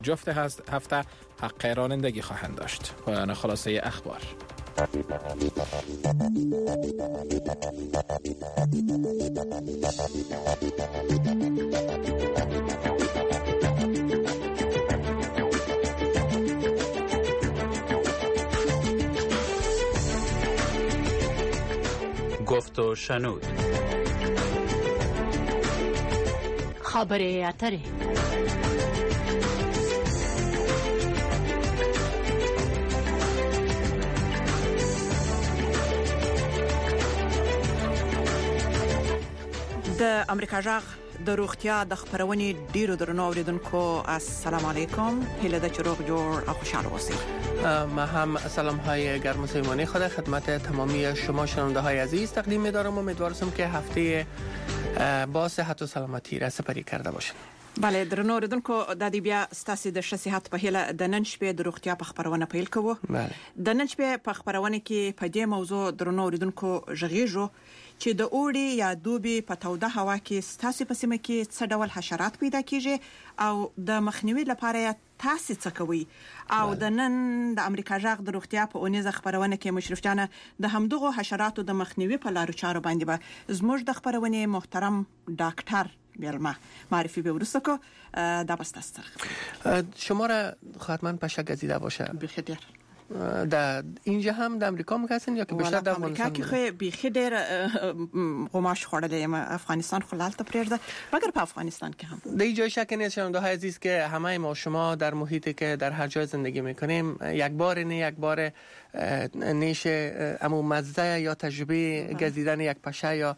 جفت هفته حق رانندگی خواهند داشت. پایان خلاصه اخبار. گفت و شنود. خبری اتری. د امریکا جغ د روغتیا د خبرونې ډیرو درنو اوریدونکو السلام علیکم. هیله ده چې روغ جوړ او خوشحال اوسئ. ما هم سلام های گرم و صمیمانه خود خدمت تمامی شما شنونده های عزیز تقدیم می‌دارم. امیدوارم که هفته با صحت و سلامتی را سپری کرده باشید. بله درنو اوریدونکو د دې بیا ستاسو د صحت په هیله د نن شپې د روغتیا په خبرونه پیل کوو. بله د نن شپې په خبرونه کې په دې موضوع درنو اوریدونکو ژغېږو چې د اوړي یا دوبي په توده هوا کې ستاسو په سیمه کې څه ډول حشرات پیدا کیږي او د مخنیوي لپاره تاسو څه کوي. او د نن د امریکا جغ د روغتیا په اونیزه خبرونه کې مشرف جان د همدغه حشراتو د مخنیوي په لارو چارو باندې به زموږ د خبرونه محترم ډاکټر بیلما معرفی به ورسته کو دا بستاستر. شما را خدمت پشه گزیده باشه. بخیر. در اینجا هم در امریکا میگسین یا که بیشتر در امریکا کې خو بیخي ډېر قماش خوړلې افغانستان خو لالته پرېږده مګر په افغانستان کې هم در اینجا شک نیست شنونده‌های عزیز که همه ما شما در محیطی که در هر جای زندگی میکنیم یک بار یک بار نیش امو مزه یا تجربه گزیدن یک پشه یا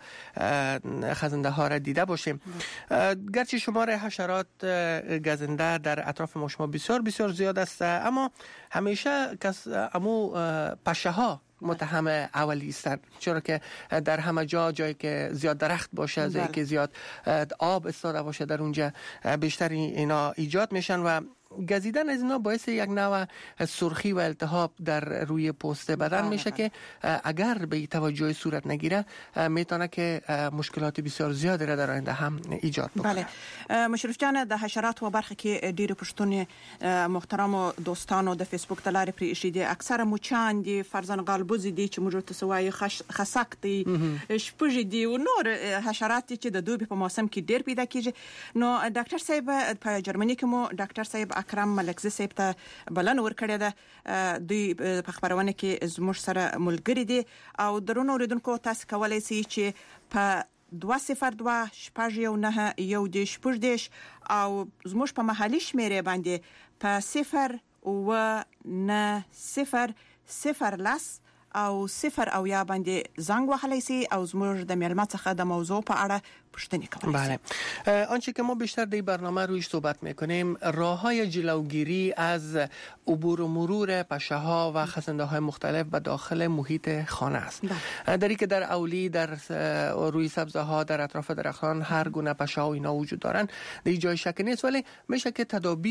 خزنده ها را دیده باشیم. گرچه شمار حشرات گزنده در اطراف ما شما بسیار بسیار زیاد است، اما همیشه امو پشه ها متهم اولی هستند، چرا که در همه جایی که زیاد درخت باشه، جایی که زیاد آب استاده باشه در اونجا بیشتر اینا ایجاد میشن و گزیدن از اینا باعث یک نوع سرخی و التهاب در روی پوست بدن میشه که اگر به توجه صورت نگیره میتونه که مشکلات بسیار زیادی را در آینده هم ایجاد بکنه. بله مشرف جان، د حشرات و برخه کې ډیره پښتون محترم او دوستانو د فیسبوک د لارې پرې ایښي دي. اکثره مچان دي، فرزن غالبوز دي چې موږ ته سوای خسک دي، شپږ دي او نور حشرات چې د دوبي په موسم کې ډیر پیدا کیږي. نو ډاکټر صاحب په جرمني کې مو ډاکټر صاحب اکرم ملکزی صاحب ته بلنه ورکړې ده. دوی په خبرونه کې زموږ سره ملګری دي او درونو اوریدونکو تاسو کولای شئ چې په 202 شپږ یو نه یو د شپږ دیش او زموږ په محلي شمیرې باندې په 0 و نه 0 0 لاس او 0 او یا باندې زنګ وهلی سي او زموږ د میلمه څخه د موضوع په اړه پوښتنه کوي. بله، آنچه که ما بیشتر در برنامه رویش صحبت میکنیم راههای جلوگیری از عبور و مرور پشه ها و خزنده های مختلف به داخل محیط خانه است. دری که در اولی، در روی سبزه ها، در اطراف درختان هر گونه پشه ها و اینا وجود دارن، در جای شک نیست، ولی میشه که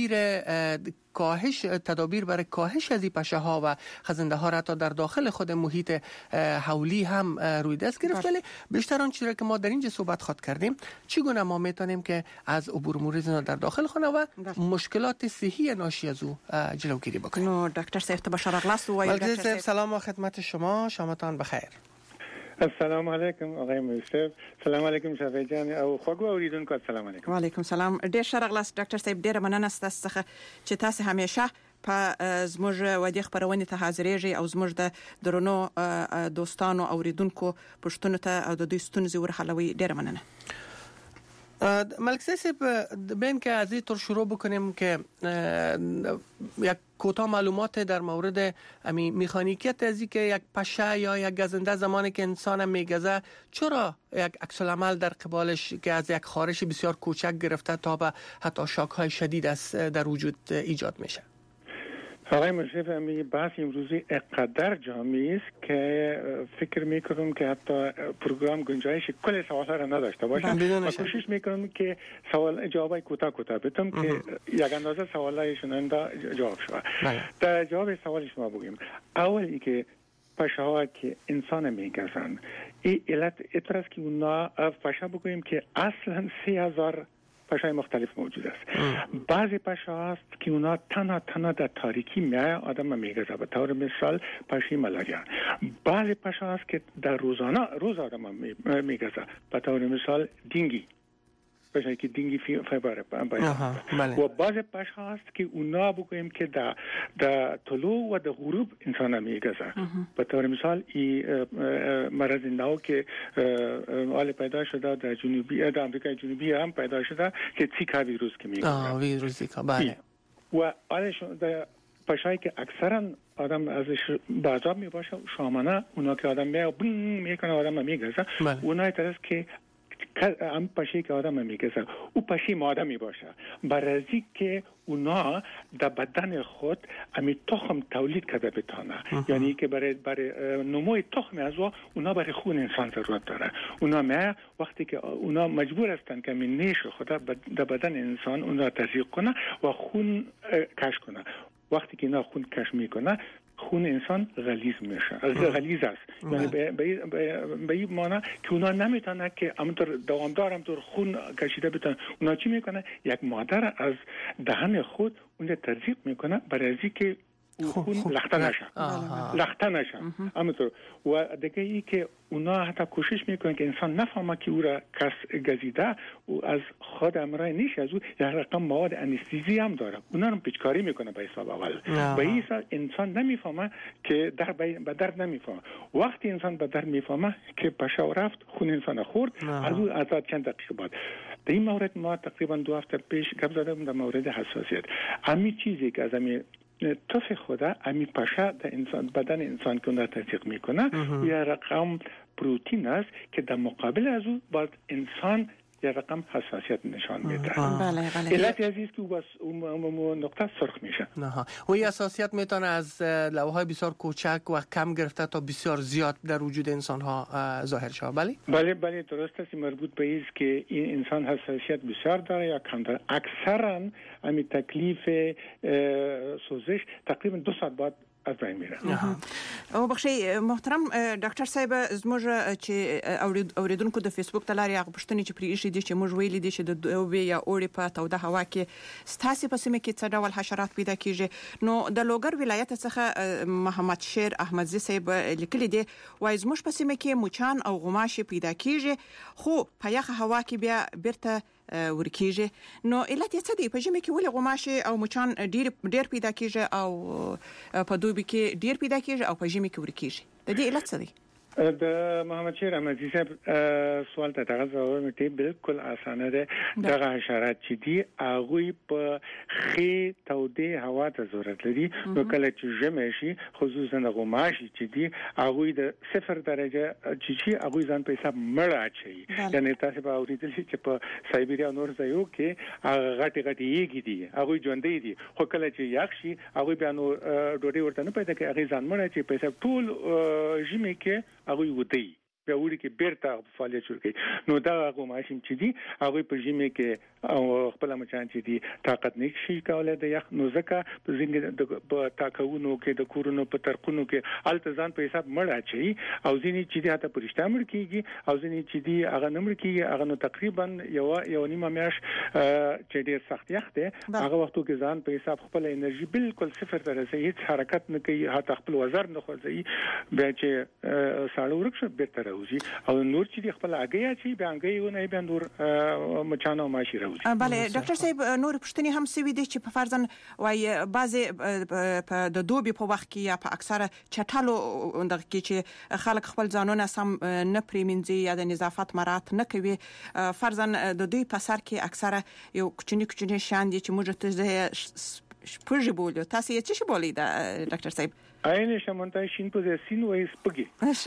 تدابیر برای کاهش از این پشه ها و خزنده ها را تا در داخل خود محیط حولی هم روی دست گرفت. ولی بیشتر آن چیزی که ما در اینجا صحبت خواهد کردیم چگونه ما میتونیم که از عبور مرور در داخل خانه و مشکلات صحی ناشی از او جلوگیری بکنیم. نو دکتر صاحب تبشر اغلاس و دکتر صاحب سلام و خدمت شماتان بخیر. السلام علیکم آقای مصطفی، سلام علیکم شفیع جان او خوږو اوریدونکو السلام علیکم. وعلیکم سلام. ډیر ښه راغلاست ډاکټر صاحب، ډیر مننه ستاسو څخه چې تاسو همیشه په زموږ ودی خبرونه ته حاضرېږئ او زموږ د درنو دوستانو اوریدونکو پښتون ته او د دوی ستونزې ورحلوي. ډیر مننه. ملک صاحب بین که از این طور شروع بکنیم که یک کوتاه معلومات در مورد مکانیکیت از که یک پشه یا یک گزنده زمانی که انسان میگزه چرا یک عکس العمل در قبالش که از یک خارش بسیار کوچک گرفته تا به حتی شاک های شدید است در وجود ایجاد میشه؟ آقای مشرف، بحث امروزی اقدر جامعی است که فکر میکنم که حتی پروگرام گنجایش کل سوالها را نداشته باشم و کوشش میکنم که جوابای کوتاه بدم که یک اندازه سوالای شنونده جواب شود. در جواب سوال شما بگیم، اول ای که پشه ها که انسان میگزن این علت است که اونا پشه بگوییم که اصلا 30,000 پشای مختلف موجود است. بعضی پشا هست که اونا تنها در تاریکی میای آدم میگذه، به طور مثال پشای ملاریا. بعضی پشا هست که در روز آدم میگذه، به طور مثال دینگی، پشایی که دینگی فیبر و بعض پشا هست که اونا بگوییم که در طلوع و در غروب انسان میگذه. به طور مثال مرض نو که حال پیدا شده در امریکای جنوبی هم پیدا شده که زیکا ویروس که میگذه. ویروس زیکا، بله. و حالش در پشایی که اکثرا آدم ازش بعضا می باشه شامانه، اونا که آدم میکنه آدم میگذه، اونا طرز که هم پشی که آدم میگذه او پشی ماده می باشه، برای که اونا در بدن خود امی تخم تولید کرده بتانه. یعنی که برای نموی تخم از اونا برای خون انسان ضرورت داره. اونا وقتی که اونا مجبور هستن که می نیش خود در بدن انسان اونا تزریق کنه و خون کش کنه. وقتی که اینا خون کش میکنه خون انسان غلیظ است. یعنی به این معنی که اونا نمیتونه که همونطور دوامدار همونطور خون کشیده بتونه. اونا چی میکنه؟ یک مادر از دهن خود اون تزریق میکنه برای که خون لخته نشه. همونطور. و دیگه ای که اونا حتی کوشش میکنن که انسان نفهمه که او را کس گزیده و از خود امرای نیش از او یک رقم مواد انستیزی هم داره، اونا رو پیچکاری میکنه به حساب اول. به این حساب انسان نمیفهمه که به درد نمیفهمه. وقتی انسان به درد میفهمه که پشا رفت خون انسان خورد، از او از چند دقیقه بعد. در این مورد ما تقریبا 2 هفته پیش گپ زدم در مورد حساسیت. همین چیزی که از همین طف خدا امی پشا در انسان بدن انسان که اون تزریق میکنه یه رقم پروتین است که در مقابل از او باید انسان یه رقم حساسیت نشان میده. علت عزیز که اون نقطه سرخ میشه. و این حساسیت میتونه از لوهای بسیار کوچک و کم گرفته تا بسیار زیاد در وجود انسان ها ظاهر شود. بله درست است. مربوط به است که این انسان حساسیت بسیار داره یا کم داره. اکثرا همین تکلیف سوزش تقریبا 2 ساعت بعد از بین میره. او بخشي محترم ډاکټر صاحب زموږ چې اوریدونکو د فیسبوک تلاري هغه پښتني چې پریښي دي چې موږ ویلي دي چې د دوبي یا اوړي په توده هوا کې ستاسي په سیمه کې څه ډول حشرات پیدا کیږي. نو د لوګر ولایت څخه محمد شیر احمدزي صاحب لیکلي دي وای زموږ په سیمه کې موچان او غماشي پیدا کیږي خو په یخه هوا کې بیا بیرته ورکیږي. نو علت یې څه دی؟ په ژمي کې ولې غماشي او موچان ډیر پیدا کیږي او په دوبي کې ډیر پیدا کیږي او په ژمي کې ورکیږي؟ د دې علت څه دی؟ د محمد شیر احمدزي صاحب سوال ته دغه ځواب مې بالکل اسانه ده. دغه حشرات چې دي هغه په خې توده هوا ته ضرورت لري. نو کله چې ژمی شي خصوصا غماشي چې دي هغه د 0 درجه چې هغه ځان په حساب مړ اچي. یعنی تاسو به اوریدل شي چې په سایبریا نور ځایو کې هغه غټي یېږي دي هغه ژوندې دي، خو کله چې یخ شي هغه بیا نو ډوډۍ ورته نه پیدا کوي، هغه ځان مړ اچي په حساب ټول ژمی کې هغه ودی بیا وړي کې بیرته فعالیت شروع کوي. نو دا غوماشي چې دي هغه په ژمي کې او خپل مچان چې دي طاقت نشي کولای د یخ نو ځکه په ځینې په تاکونو کې د کورونو په ترقونو کې التزام په حساب مړ اچي او ځینې چې دي هته پرشته مړ کیږي او ځینې چې دي هغه نمړ کیږي. هغه نو تقریبا یو نیمه میاش چې ډیر سخت یخ دی هغه وختو کې ځان په حساب خپل انرژي بالکل 0 درجه هیڅ حرکت نه کوي، هته خپل وزر نه خوځي، بیا چې ساړه ورکشه بیرته راوځي او نور چې خپل اگې چې بیا انګي بیا نور مچان او ماشي راوځي. بله ډاکټر صاحب نور پښتني هم سوي دي چې په فرضاً وای بعضي په د دوبي په وخت کې یا په اکثره چټالو دغه کې چې خلک خپل ځانونه سم نه پریمنځي یا د نظافت مراعات نه کوي، فرضاً د دوی په سر کې اکثره یو کوچني شان دي چې موږ ته شپږ بولو. تاسو یې څه بولئ ډاکټر صاحب؟ اینه شمونتای شین په سین وای سپګي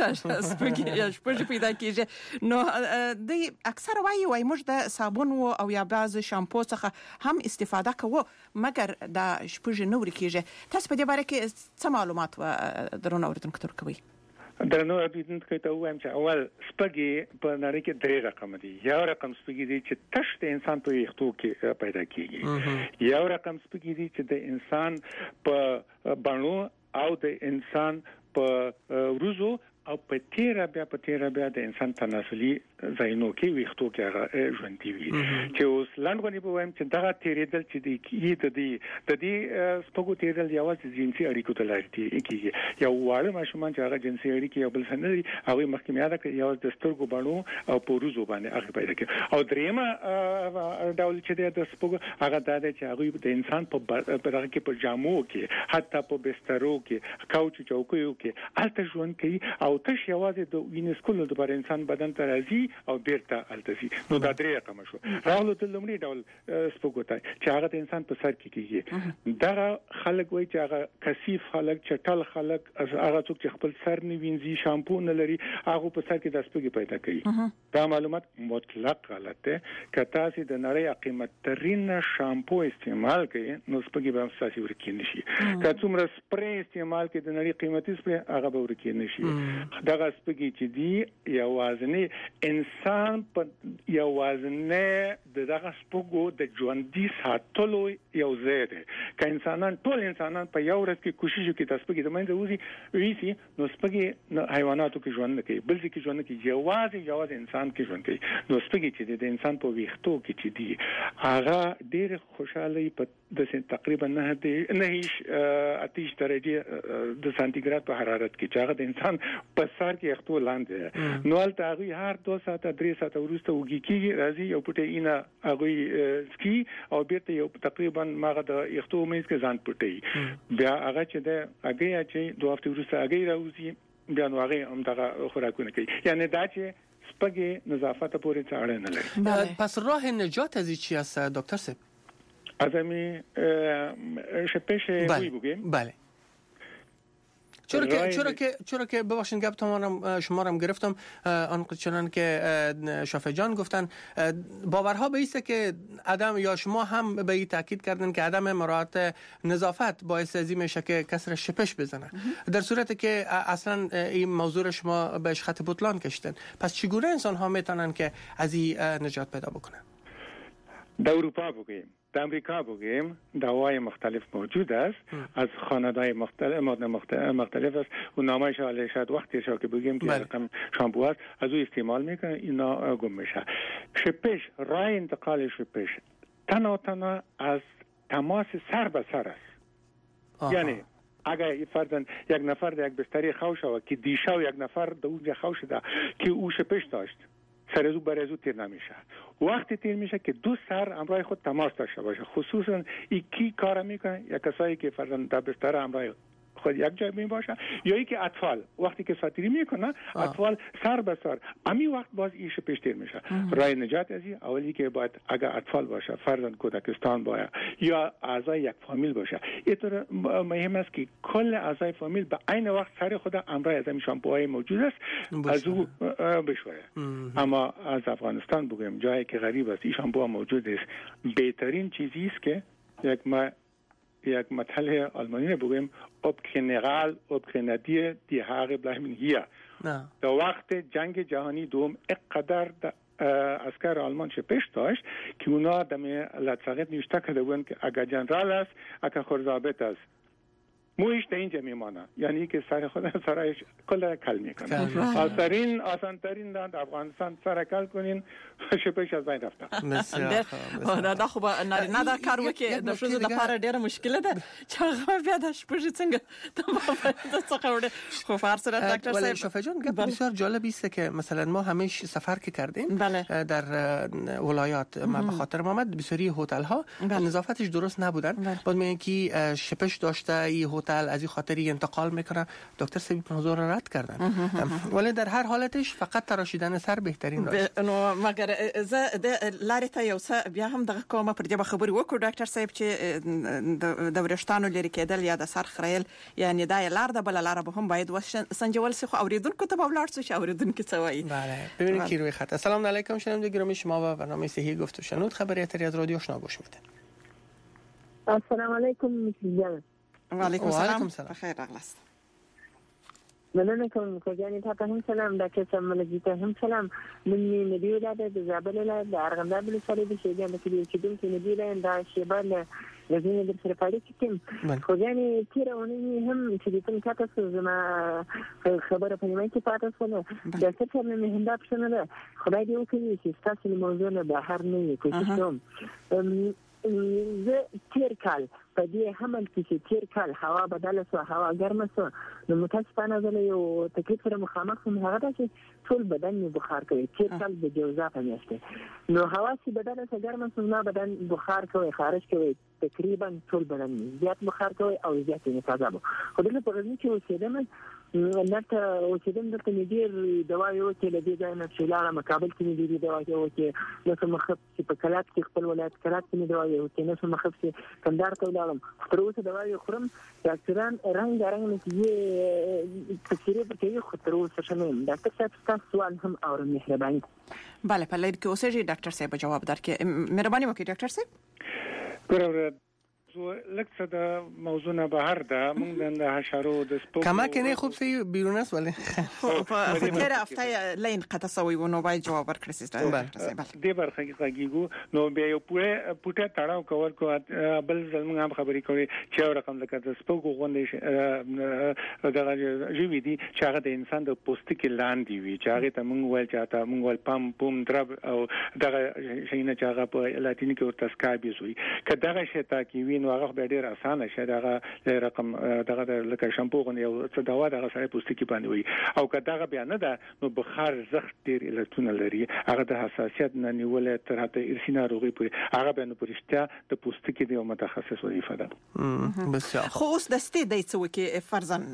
سپګي یا شپږ پیدا کیږي. نو د اکثر وای موږ د صابون او یا بعض شامپو څخه هم استفاده کوو مګر د شپږ نور کیږي. تاسو په دې باره کې څه معلومات و درونه اوریدونکو ته کوي؟ درنو اوریدونکو ته وایم چې اول سپګي په نړۍ کې 3 رقم دي. یو رقم سپګي دي چې تش د انسان په یختو کې پیدا کیږي، یو رقم سپګي دي چې د انسان په بڼو او د انسان په روزو او په تیرا بیا د انسان تناسلي زاینو کې ویختو کې هغه ژوند دی چې اوس لاندې په وایم چې دا تیرېدل چې د دې سپوږو تیرېدل یوازې جنسي اړیکو ته لاري کیږي یو واړه ماشومان چې هغه جنسي اړیکې یو بل سره نه هغه مخکې یاد کړ یو د سترګو باندې او پوروزو باندې هغه پیدا کړ او دریمه ډول چې د سپوږو هغه د هغه د انسان په برخه کې په جامو کې حتی په بسترو کې کاوچ چوکیو کې الته ژوند کوي او تش یوازې د وینسکولو د بر انسان بدن ته راځي او بیرته التسي نو دا درې رقم شو راغلو د لومړي ډول سپوږو ته چې هغه د انسان په سر کې کیږي دا خلک وایي چې هغه کثیف خلک چټل خلک هغه څوک چې خپل سر نه وینځي شامپو نه لري هغه په سر کې د سپوږی پیدا کوي دا معلومات مطلق غلط ده که تاسو د نړۍ قیمت ترين شامپو استعمال کړئ نو سپوږی به تاسو ورکی نشي که څومره سپری استعمال کړئ د نړۍ قیمتي سپری هغه به ورکی نشي دا سپوږی چې دی یوازنی انسان په یوازنی دغه سپوږو د ژوندۍ ساتلو یو ځای دی که ټول انسانان په یو ورځ کې کوشش وکړي تاسو په دې باندې ویسي نو سپوږی حیواناتو کې ژوند نه کوي بل ځکه ژوند نه کوي یوازې انسان کې ژوند کوي نو سپوږی چې د انسان په ویښتو کې چې دی هغه ډېر خوشاله په د تقریبا 9 اتیش درجه د سانتیګراد په حرارت کې چې هغه د انسان په سر کې اختو لاندې نو البته هغه هر 2 ساعته 3 ساعته وروسته وږي کېږي راځي یو پټه اینه هغه سکی او بیرته یو تقریبا ماغه د اختو مېز کې ځان پټي بیا هغه چې د هغه چې 2 هفته وروسته هغه راوځي بیا نو هغه هم دغه خوراکونه کوي یعنی دا چې سپږی نظافت پورې اړه نه لري پس راه نجات از چی است دکتر صاحب ازمی شپش بگیم بله چرا که ببخشید گپ شما رو گرفتم آنچنان که شافعی جان گفتن باورها به ایسته که عدم یا شما هم به این تاکید کردن که عدم مراعات نظافت باعث ازی میشه که کسر شپش بزنه در صورتی که اصلا این موضوع شما بهش خط بطلان کشیدن پس چگونه انسان ها میتونن که از این نجات پیدا بکنن در اروپا بگیم در امریکا بگیم دوای مختلف موجود است از خاندای مختلف است و نامش حالا شاید وقتی که بگیم که رقم شامپو است از او استعمال میکنه اینا گم میشه شپش راه انتقال شپش تنها از تماس سر به سر است یعنی اگر فرضاً یک نفر در یک بستری خوش و که دیشب یک نفر در اونجا خوش شده که او شپش داشت سر از او بر از او تیر نمیشه وقتی تیر میشه که دو سر همراه خود تماس داشته باشه خصوصا کی کار میکنه یا کسایی که فرضاً در بستر همراه خود یک جای می باشه یا ای که اطفال وقتی که ساتری میکنه اطفال سر به سر امی وقت باز ایش پیش تیر میشه راه نجات ازی اولی که باید اگر اطفال باشه فرضاً کودکستان باشه یا اعضای یک فامیل باشه اینطور مهم است که کل اعضای فامیل به عین وقت سر خود همراه از این شامپوهای موجود است از او بشوره اما از افغانستان بگیم جایی که غریب است این شامپو موجود است بهترین چیزی است که یک مطلع آلمانی بگیم ob keine die Haare bleiben hier. در وقت جنگ جهانی دوم اقدر اسکر آلمان شپش داشت که اونا دم لطفاقت نوشته کرده بودن که اگر جنرال است اگر خورزابت است مویش در اینجا میمانه یعنی که سر خود سرش کل کل میکنه آسانترین در افغانستان سر کل کنین شپش از بین رفته دا خو نه دا کار وکي د شوزو د لپاره ډیره مشکله ده چې هغه بیا د شپږ څنګه د څخه وړه خو فارسره دکتر صاحب شافعی جان بسیار جالب است که مثلا ما همیشه سفر که کردیم در ولایات ما به خاطر آمد بسیاری هتل ها نظافتش درست نبودن بعد میگن که شپش داشته این هتل از این خاطری انتقال میکنه دکتر صاحب موضوع را رد کردن ولی در هر حالتش فقط تراشیدن سر بهترین راست نو مگر زه د لارې ته یو څه بیا هم دغه کومه پر دې خبرې وکړو ډاکټر صاحب چې د ورشتانو لري کېدل یا د سر خریل یعنی دا لار د بل لار به هم باید سنجول سي خو اوریدونکو ته بولار څه اوریدونکو څه وایي بله ببینید کی روی خط السلام علیکم شنونده گرامی شما و برنامه صحیح گفت و شنود خبری اتری از رادیو آشنا گوش میدین السلام علیکم مسیح و علیکم السلام بخیر راغلاست مننه کوم کوجانی ته هم سلام دا که سم لګیته هم سلام من نبی ولاده د زابل له د ارغنداب له سره د شیګان د کلی چې دم کې نبی له دا شیبان لازم در سره پاره کیم خو یعنی تیرونه هم چې د تم کاته زما خبره په نیمه کې پاتې شوه د څه نه مهمه پښنه ده خدای دې وکړي چې تاسو له موضوع نه بهر نه کوم زه تیر کال په دې حمل کې چې تیر کال هوا بدله شو هوا ګرمه شو نو متاسفانه زه یو تکلیف سره مخامخ شوم هغه دا چې ټول بدن مې بخار کوي تیر کال د جوزا په میاشت نو هوا چې بدله شو ګرمه شو نو بدن بخار کوي خارج کوي تقریبا ټول بدن زیات بخار کوي او زیات نفاذ خو دغه په ورځ کې اوسېدم نته اوسېدم دلته مې ډېر دوا یو چې لدې ځای نه چې لاړم کابل کې مې ډېر دوا یو چې نو مخف چې په کلات کې خپل ولایت کلات کې مې دوا یو چې نو مخف چې کندهار ته لاړم تر اوسه دوا یو خورم ډاکټران رنګ نتیجې تفسیر کوي خو تر اوسه شنم ډاکټر صاحب تاسو سوال هم اورم مهرباني بله په لید کې اوسېږي ډاکټر صاحب جواب درکړي مهرباني وکړئ ډاکټر صاحب ګورم لکه د موضوع نه بهر ده موږ د حشرو د سپوږ کما کنه خوب سي بیرون است ولی په تیر هفته لین قطه سوي ونو باید جواب ورکړي سیستم د برخه کې نو بیا یو پوره تاړو کور کو بل زموږ هم خبرې کوي چې رقم لکه د سپوږ غونډې دغه جوړې دي چې هغه د انسان د پوستکي لاندې وي چې هغه ته موږ ول چاته موږ ول پم درب او دغه شینه چې هغه په لاتینی کې ورته سکابیز وي کداغه شته کې وي نو هغه به ډیر اسانه شه دغه رقم دغه لکه شامپو غو یو څه دوا دغه سره پوستکی باندې وي او کداغه بیا نه ده نو بخار زخت ډیر الکترون لري هغه د حساسیت نه نیولې تر هغه ارسینا روغي پورې هغه به نو پرشته د پوستکی دی متخصص وظیفه ده بس خو اوس د ستې د څه کې فرضاً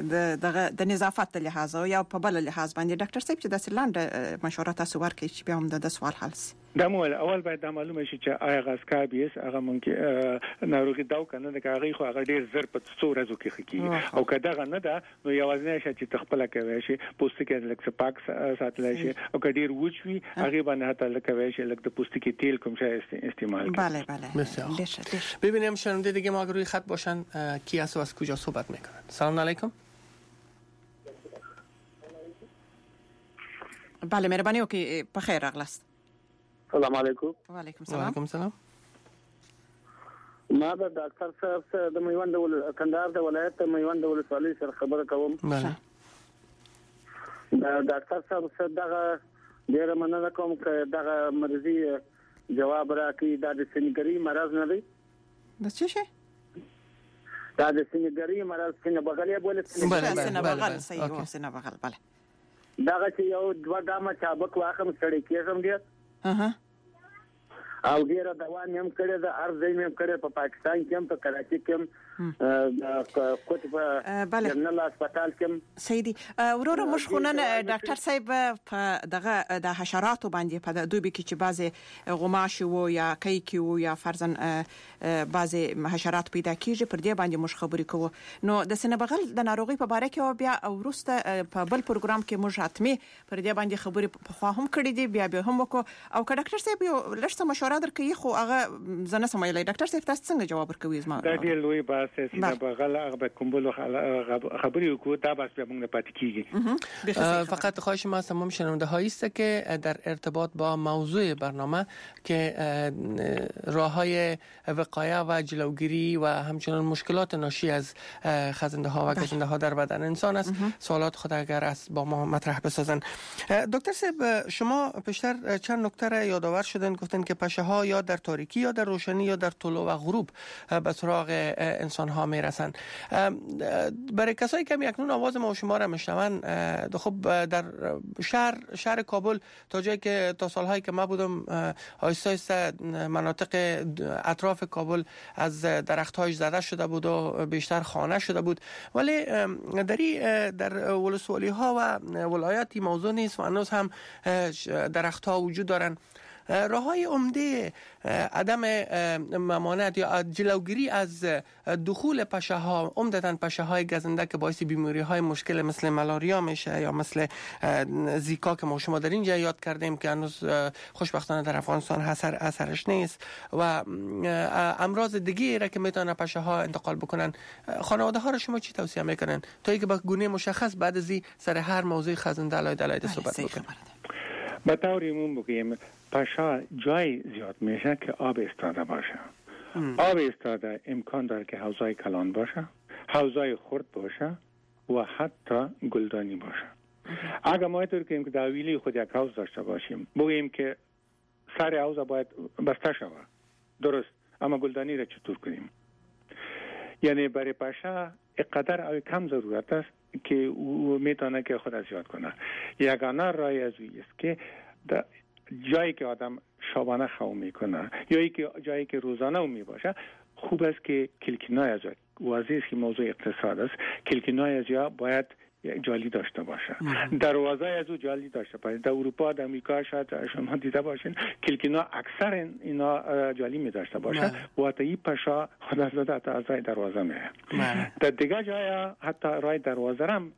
د نظافت لحاظ او یا په بل لحاظ باندې ډاکټر صاحب چې د سلاند مشوره تاسو ورکړي چې بیا هم د سوال حل شي دا اول باید د معلومه شي چې آیا غاسکابیس هغه ممکن ناروغي دا کنه د هغه خو هغه ډیر زر په څو ورځو کې خکې او کداغه نه ده نو یوازې شي چې تخپل کوي شي پوستکی لکه پاک ساتل شي او کډیر وچوي هغه باندې هته لکه وای شي لکه پوستکی تیل کوم شي استعمال بله بله ببینیم شنونده دیگه ما روی خط باشن کی هست و از کجا صحبت میکنن سلام علیکم بله مهرباني وکړئ په خیر راغلاست السلام علیکم وعلیکم السلام وعلیکم السلام ما د ډاکټر صاحب سره د میوند کندهار د ولایت میوند ولسوالۍ سره خبره کوم بله د ډاکټر صاحب سره دغه ډیره مننه کوم چې دغه مرضی جواب راکړي د سنګری مرز نه دی د څه شي دا د سنګری مرز څنګه بغلې بوله سنه بغل صحیح سنه بغل بله دغه چې یو دوه ګامه چابک واخم سړی کېږم دی او ډیره دوا نیم کړی د ارزې نیم کړی په پاکستان کې هم په کراچي کې هم کوټ په جنرال هسپتال کې هم سیدی ورور مشخونن ډاکټر صاحب په دغه د حشراتو باندې په دوی کې چې بعضی غماش وو یا کیکی وو یا فرضاً بعضی حشرات پیدا کیږي پر دې باندې مش خبرې کوو نو د سینه بغل د ناروغي په باره کې بیا ورسته په بل پروګرام کې موږ حتمي پر دې باندې خبرې په خوا هم کړې دي بیا به هم وکړو او ډاکټر صاحب یو لږ څه مشوره درکوي خو هغه زنه سمایلی ډاکټر صاحب تاسو څنګه جواب ورکوي زما دا ډیر لوی بحث سینه بغل هغه کومبل خبرې وکړو دا بس به موږ پاتې کیږي فقط خواهش ما از تمام شنونده هایی است که در ارتباط با موضوع برنامه که راههای وقایه و جلوگیری و همچنین مشکلات ناشی از خزنده ها و گزنده ها در بدن انسان است سوالات خود اگر است با ما مطرح بسازن. دکتر صاحب شما پیشتر چند نکته را یادآور شدن گفتن که پشه ها یا در تاریکی یا در روشنی یا در طلوع و غروب به سراغ انسان ها میرسن. برای کسایی که اکنون آواز ما و شما را میشنون خب در شهر کابل تا جایی که تا سالهایی که ما بودم آیسته آیسته مناطق اطراف کابل از درخت‌هاش زده شده بود و بیشتر خانه شده بود ولی در ولسوالی‌ها و ولایاتی موضوع نیست و هنوز هم درخت‌ها وجود دارن. راه‌های عمده عدم ممانعت یا جلوگیری از دخول پشه‌ها عمدتاً پشه‌های گزنده که باعث بیماری‌های مشکل مثل ملاریا میشه یا مثل زیکا که ما شما در اینجا یاد کردیم که هنوز خوشبختانه در افغانستان اثرش نیست و امراض دیگه را که میتونه پشه‌ها انتقال بکنن خانواده‌ها را شما چی توصیه میکنن تا اینکه با گونه مشخص بعد از این سر هر موضوع خزنده علایده صحبت بکنیم؟ به طور عموم بگیم پشه جای زیاد میشه که آب استاده باشه آب ایستاده امکان داره که حوضای کلان باشه، حوضای خرد باشه و حتی گلدانی باشه. اگر ما اینطور که در ویلی خود یک حوض داشته باشیم، بگیم که سر حوض باید بسته شود، درست، اما گلدانی را چطور کنیم؟ یعنی برای پشه اقدر او کم ضرورت است که او میتونه که خود زیاد کنه. یگانه راه از است که جایی که آدم شبانه خو میکنه یا جایی که روزانه او میباشه، خوب است که کلکینای از واضح که موضوع اقتصاد است، کلکینای از یا باید جالی داشته باشه، دروازه از او جالی داشته باشه. در اروپا، در امریکا شاید شما دیده باشین کلکینا اکثر اینا جالی می داشته باشه و تا این پشا خدا زده تا از دروازه میه. در دیگه جای حتی رای دروازه هم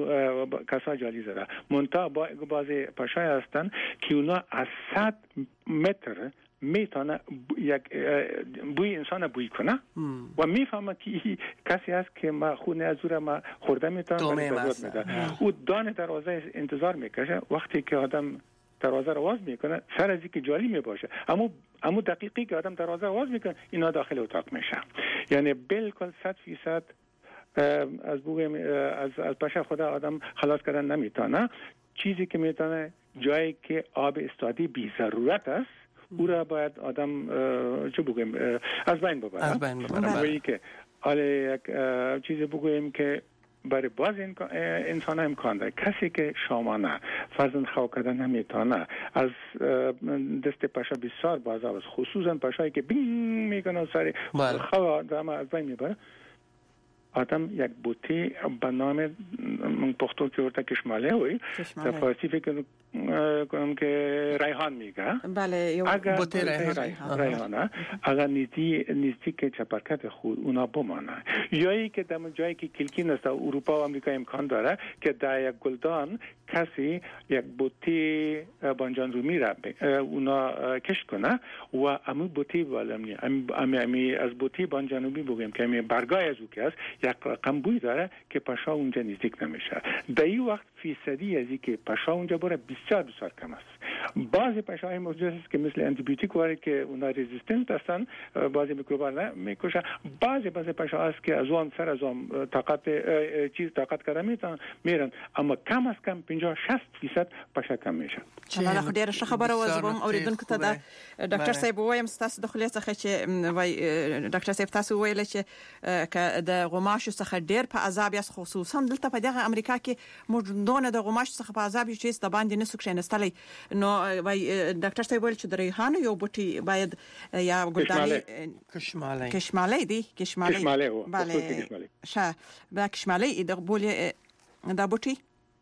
کسا جالی زده. منتها بعضی پشای هستن که اونا از 100 متر میتونه یک بوی انسان بوی کنه و میفهمه که کسی هست که ما خونه از او ما خورده میتونم او دانه دروازه انتظار میکشه. وقتی که آدم دروازه رو باز میکنه سر از اینکه جالی میباشه، اما دقیقی که آدم دروازه باز میکنه اینا داخل اتاق میشه. یعنی بالکل 100% از بوی از پشه خدا آدم خلاص کردن نمیتونه. چیزی که میتونه جایی که آب استادی بی ضرورت است او را باید آدم چه بگویم از بین ببره. که حالا یک چیزی بگویم که برای باز انسان امکان داره کسی که شامانه فرزند خو کردن نمیتونه از دست پشه بسیار بازار است، خصوصا پشهایی که بینگ میکنه سری خو آدم از بین میبره. آدم یک بوتی به نام پختون که ورده کشماله ہوئی در فارسی فکر کنم که ریحان میگه. بله بوتی ریحانه اگر نزدیک چپرکت خود اونا بمانه، جایی که در جایی که کلکین است اروپا و امریکا امکان داره که در یک گلدان کسی یک بوتی بانجان رومی را اونا کش کنه و امی بوتی بالمنی امی از بوتی بانجان رومی بگیم که امی برگای از او که است یک رقم بوی داره که پشا اونجا نزدیک نمیشه. در این وقت فیصدی از این که پشا اونجا بره بسیار کم است. بعضی پشاهای موجود است که مثل انتیبیوتیک واره که اونا رزیستنت هستن، بعضی میکروبا نمیکشه. بعضی پشا هست که از اون سر از اون طاقت کرده میرن، اما کم از کم 50-60% پشا کم میشه. الله خو ډیره ښه خبره وزبم اوریدونکو ته د ډاکټر صاحب وایم تاسو د خلیه څخه چې وای ډاکټر صاحب تاسو ویل چې د غوماشو څخه ډیر په عذاب یاست، خصوصا دلته په دغه امریکا کې موږ دونه د غوماشو څخه په عذاب یو چې د باندې نسو کښینستلې. نو وای ډاکټر صاحب ویل چې د ریحان یو بوټي باید یا ګلداني کشماله دی کشماله بله شه با کشماله د بوله دا بوټي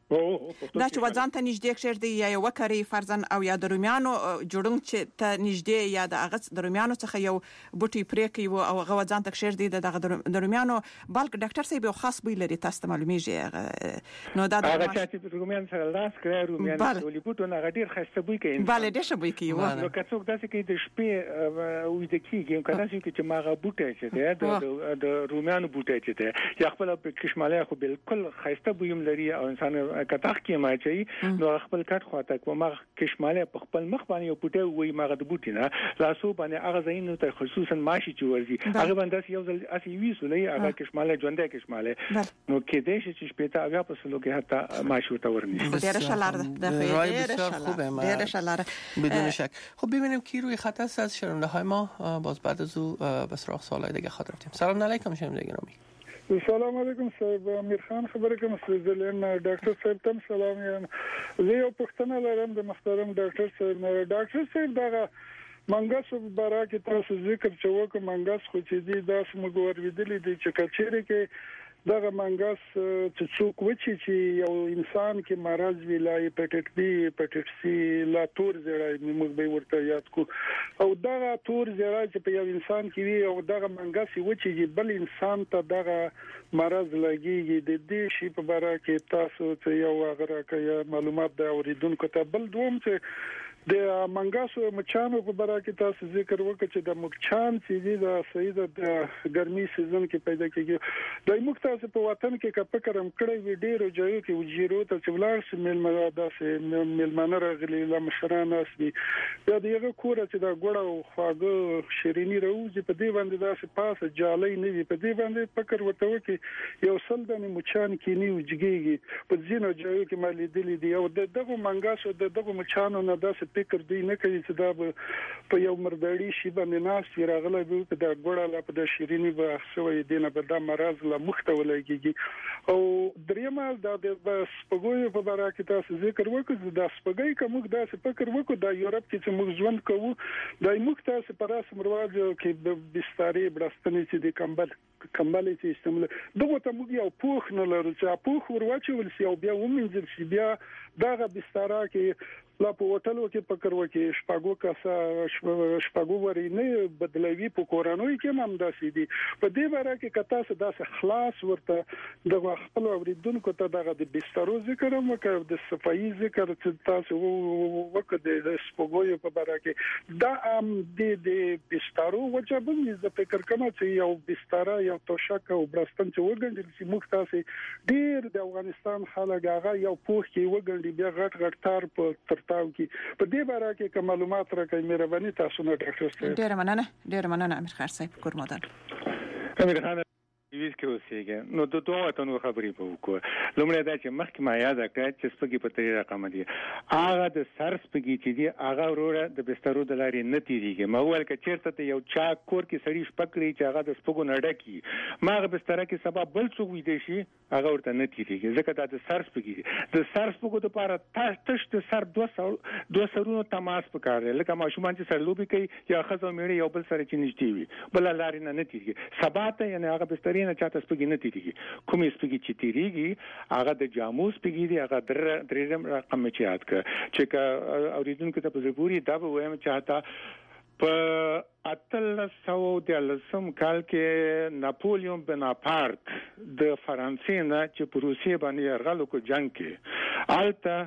دا چې وځان ته نږدې کړی یا یو وکړي فرزن او یا د رومیانو جوړون چې ته نږدې یا د هغه د رومیانو څخه یو بوټي پرې کوي او هغه وځان ته کړی د رومیانو بلک ډاکټر صاحب یو خاص بوی لري، تاسو ته معلومیږي. نو دا هغه چې رومیان سره لاس کړی رومیان ولې بوټونه هغه ډیر خسته بوی کوي. بله ډیر ښه بوی کوي. نو که څوک داسې کوي د شپې وې د کیږي کله چې ماغه بوټي چې ده د رومیانو بوټي چې ده یا خپل کشماله خو بالکل خسته بویم لري او انسان کتاخ کې ما چې نو خپل کټ خواته کوم ما کشماله په خپل مخ باندې یو بوټي وې ماغه د بوټي نه لاسو باندې هغه زینو ته خصوصا ماشي چې ورزي هغه باندې یو ځل اسی ویسولې هغه کشماله ژوندې کشماله نو کې دې چې شپته هغه په سلو کې حتی ماشي ته ورني. ډیر شلار ده بسیار خوبه ډیر شلار بدون شک. خب ببینیم کی روی خط است از شنونده های ما. باز بعد از او به سراغ سوالای دیگه خاطر رفتیم. سلام علیکم شنونده گرامی. سلام علیکم صاحب، امیر خان خبره کوم سویزرلند. ډاکټر صاحب تم سلام یم. زه یو پوښتنه لرم د محترم ډاکټر صاحب. ډاکټر صاحب دا منګس برا کې تاسو ذکر چوک منګس خو چې دی داس موږ ورېدلې دي چې کچېره کې دغه منګس چې څوک وچی چې یو انسان کې مرض ویلای هپاتایټ بی هپاتایټ سی لا تور زړای موږ به ورته یاد کو او دغه تور زړای چې په یو انسان کې وي او دغه منګس وچی چې بل انسان ته دغه مرض لګیږي د دې شی په اړه کې تاسو ته یو غره کې معلومات دا اوریدونکو ته بل دوم چې د منګاسو مچانو په باره کې تاسو ذکر وکړ چې د مچان چې د صحیح د ګرمي سیزن کې پیدا کیږي د موږ تاسو په وطن کې که فکرم کړی وی ډیرو ځایو کې وجیرو ته چې ولر سیمل داسې ملمنه راغلي لا مشران اسبي دا دغه کور چې د ګړو خواږه شیرینی راوځي په دې باندې داسې پاسه جالۍ نه وي په دې باندې فکر وته وکي یو سل د مچان کې نه وجګيږي په ځینو ځایو کې مالي دي دی او دغه منګاسو دغه مچانو نه داسې فکر دی نه کوي چې دا په یو مرداړي شي باندې ناس راغله به د ګوړه لا په د شیرینی به سوې دینه به د مرز لا مخته ولګيږي او دریمه د سپګوي په باره کې تاسو ذکر وکړو د سپګي کوم د فکر وکړو د یورپ کې چې موږ ژوند کوو د موږ تاسو په رسم رواج کې د بسترې برستنې چې د کمبل چې استعمال دغه ته موږ یو پوښ نه لرو چې پوښ ورواچول شي او بیا ومنځل شي بیا دغه بستر کې لا په هوټلو کې فکر وکي شپږو وري نه بدلوي په کورانوي کې هم داسې دي په دې باره کې کته څه داسې خلاص ورته د خپل اوریدونکو ته دغه د بسترو ذکر هم وکړ د صفایي ذکر چې تاسو وکړ د سپګوي په باره کې دا د بسترو وجبن د فکر کما چې یو بستر یو توشک او برستن چې وګڼل چې موږ تاسو ډیر د افغانستان خلک هغه یو پوښ کې وګڼل بیا غټ تار په ترتاو کې په دې باره کې معلومات راکړئ مهرباني تاسو نه ډاکټر صاحب ډیر مننه امیر خان صاحب کورمدار امیر خان ویس کې اوسېږي نو د دوه تنو خبرې په وکړه لومړی دا چې مخکې ما یاد کړ چې سپګي په تری رقم دي هغه د سر سپګي چې دي هغه وروره د بسترو د لارې نه تیریږي ما ویل چې چیرته ته یو چا کور کې سړی شپکړي چې هغه د سپګو نه ډکی ما هغه بستر کې سبب بل څه وې دي شي هغه ورته نه تیریږي ځکه دا د سر سپګي د سر سپګو لپاره تاسو د سر دوه سرونو تماس پکاره لکه ماشومان چې سر لوبي کوي یا خزو میړي یو بل سره چې نشتی وي بل لارې نه تیریږي سباته یعنی هغه بستر نه چاته سپګی نه تیریږي کومې سپګی چې تیریږي هغه د جامو سپګی دی هغه درېم رقم چې یاد کړ چې اوریدونکو ته په ضروري دا به وایم چې حتی په 1813 کال کې ناپولیون بناپارت د فرانسې نه چې په روسیې باندې یرغل وکړ جنگ کې الته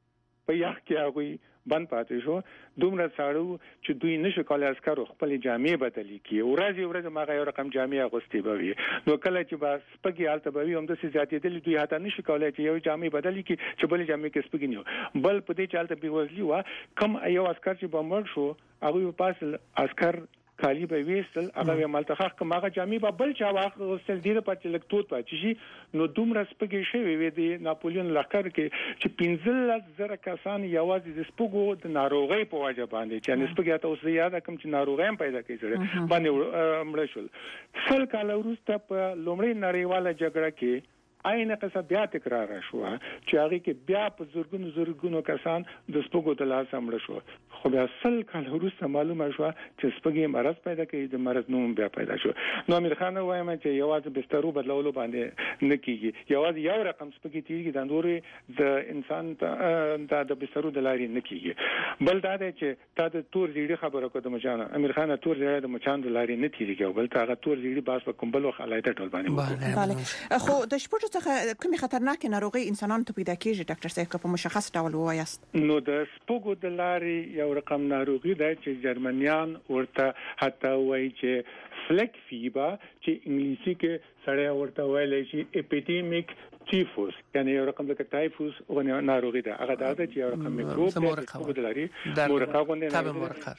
په یخ کې هغه بند پاتې شو دومره ساړو چې دوی نشو کولای عسکرو خپل جامې بدلی کی ورځ ما یو رقم جامې اغوستي بوي نو کله چې با سپګي حالت بوي هم د سيادت دي دوی هاته نشو کولای چې یو جامې بدلی کی چې بل جامې کې سپګي نیو بل په دې چالت به وزلی وا کم یو عسكر چې بمړ شو هغه پاس عسكر کالی به وېستل هغه ملتخ کماغه جامې به بل چا واخل دي په چلکتوت پاتې شي نو دومره سپګي شوی وي د ناپولیون لخر کې چې 15,000 کسان یوازې د سپګو د ناروغي په وجه باندې چې نسبګي ته اوس زیاده کم چې ناروغي هم پیدا کیږي باندې مړ شول سل کال وروسته په لومړی نړیواله جګړه کې عین قصه بیا تکرار شو چې هغه کې بیا په زورګونو کسان د سپګو د لاس مړ شو خو بیا سل کال وروسته معلومه شو چې سپګي مرض پیدا کوي د مرض نوم بیا پیدا شو نو امیر خان وایم چې یوازې بسترو بدلولو باندې نه کیږي یوازې یو رقم سپګي تیږي د نورې د انسان د بسترو د لارې نه کیږي بل دا دی چې تا د تور زیړي خبره کوم مچان امیر خان تور زیړي د مچان د لارې نه تیریږي بل تا هغه تور زیړي باس په کومبل وخلایته ټول باندې بله خو د شپږ څخه کومه خطرناک ناروغي انسانانو ته پیدا کیږي ډاکټر صاحب په مشخص ډول وایست نو د سپګو د لارې یو رقم ناروغي ده چې جرمنیان ورته حتی وایي چې فلک فیبر چې انګلیسي کې سره ورته وایي چې اپیډیمیک تیفوس یعنی یو رقم د تایفوس او ناروغي ده هغه د یو رقم میکروب د لارې مرقه غونډه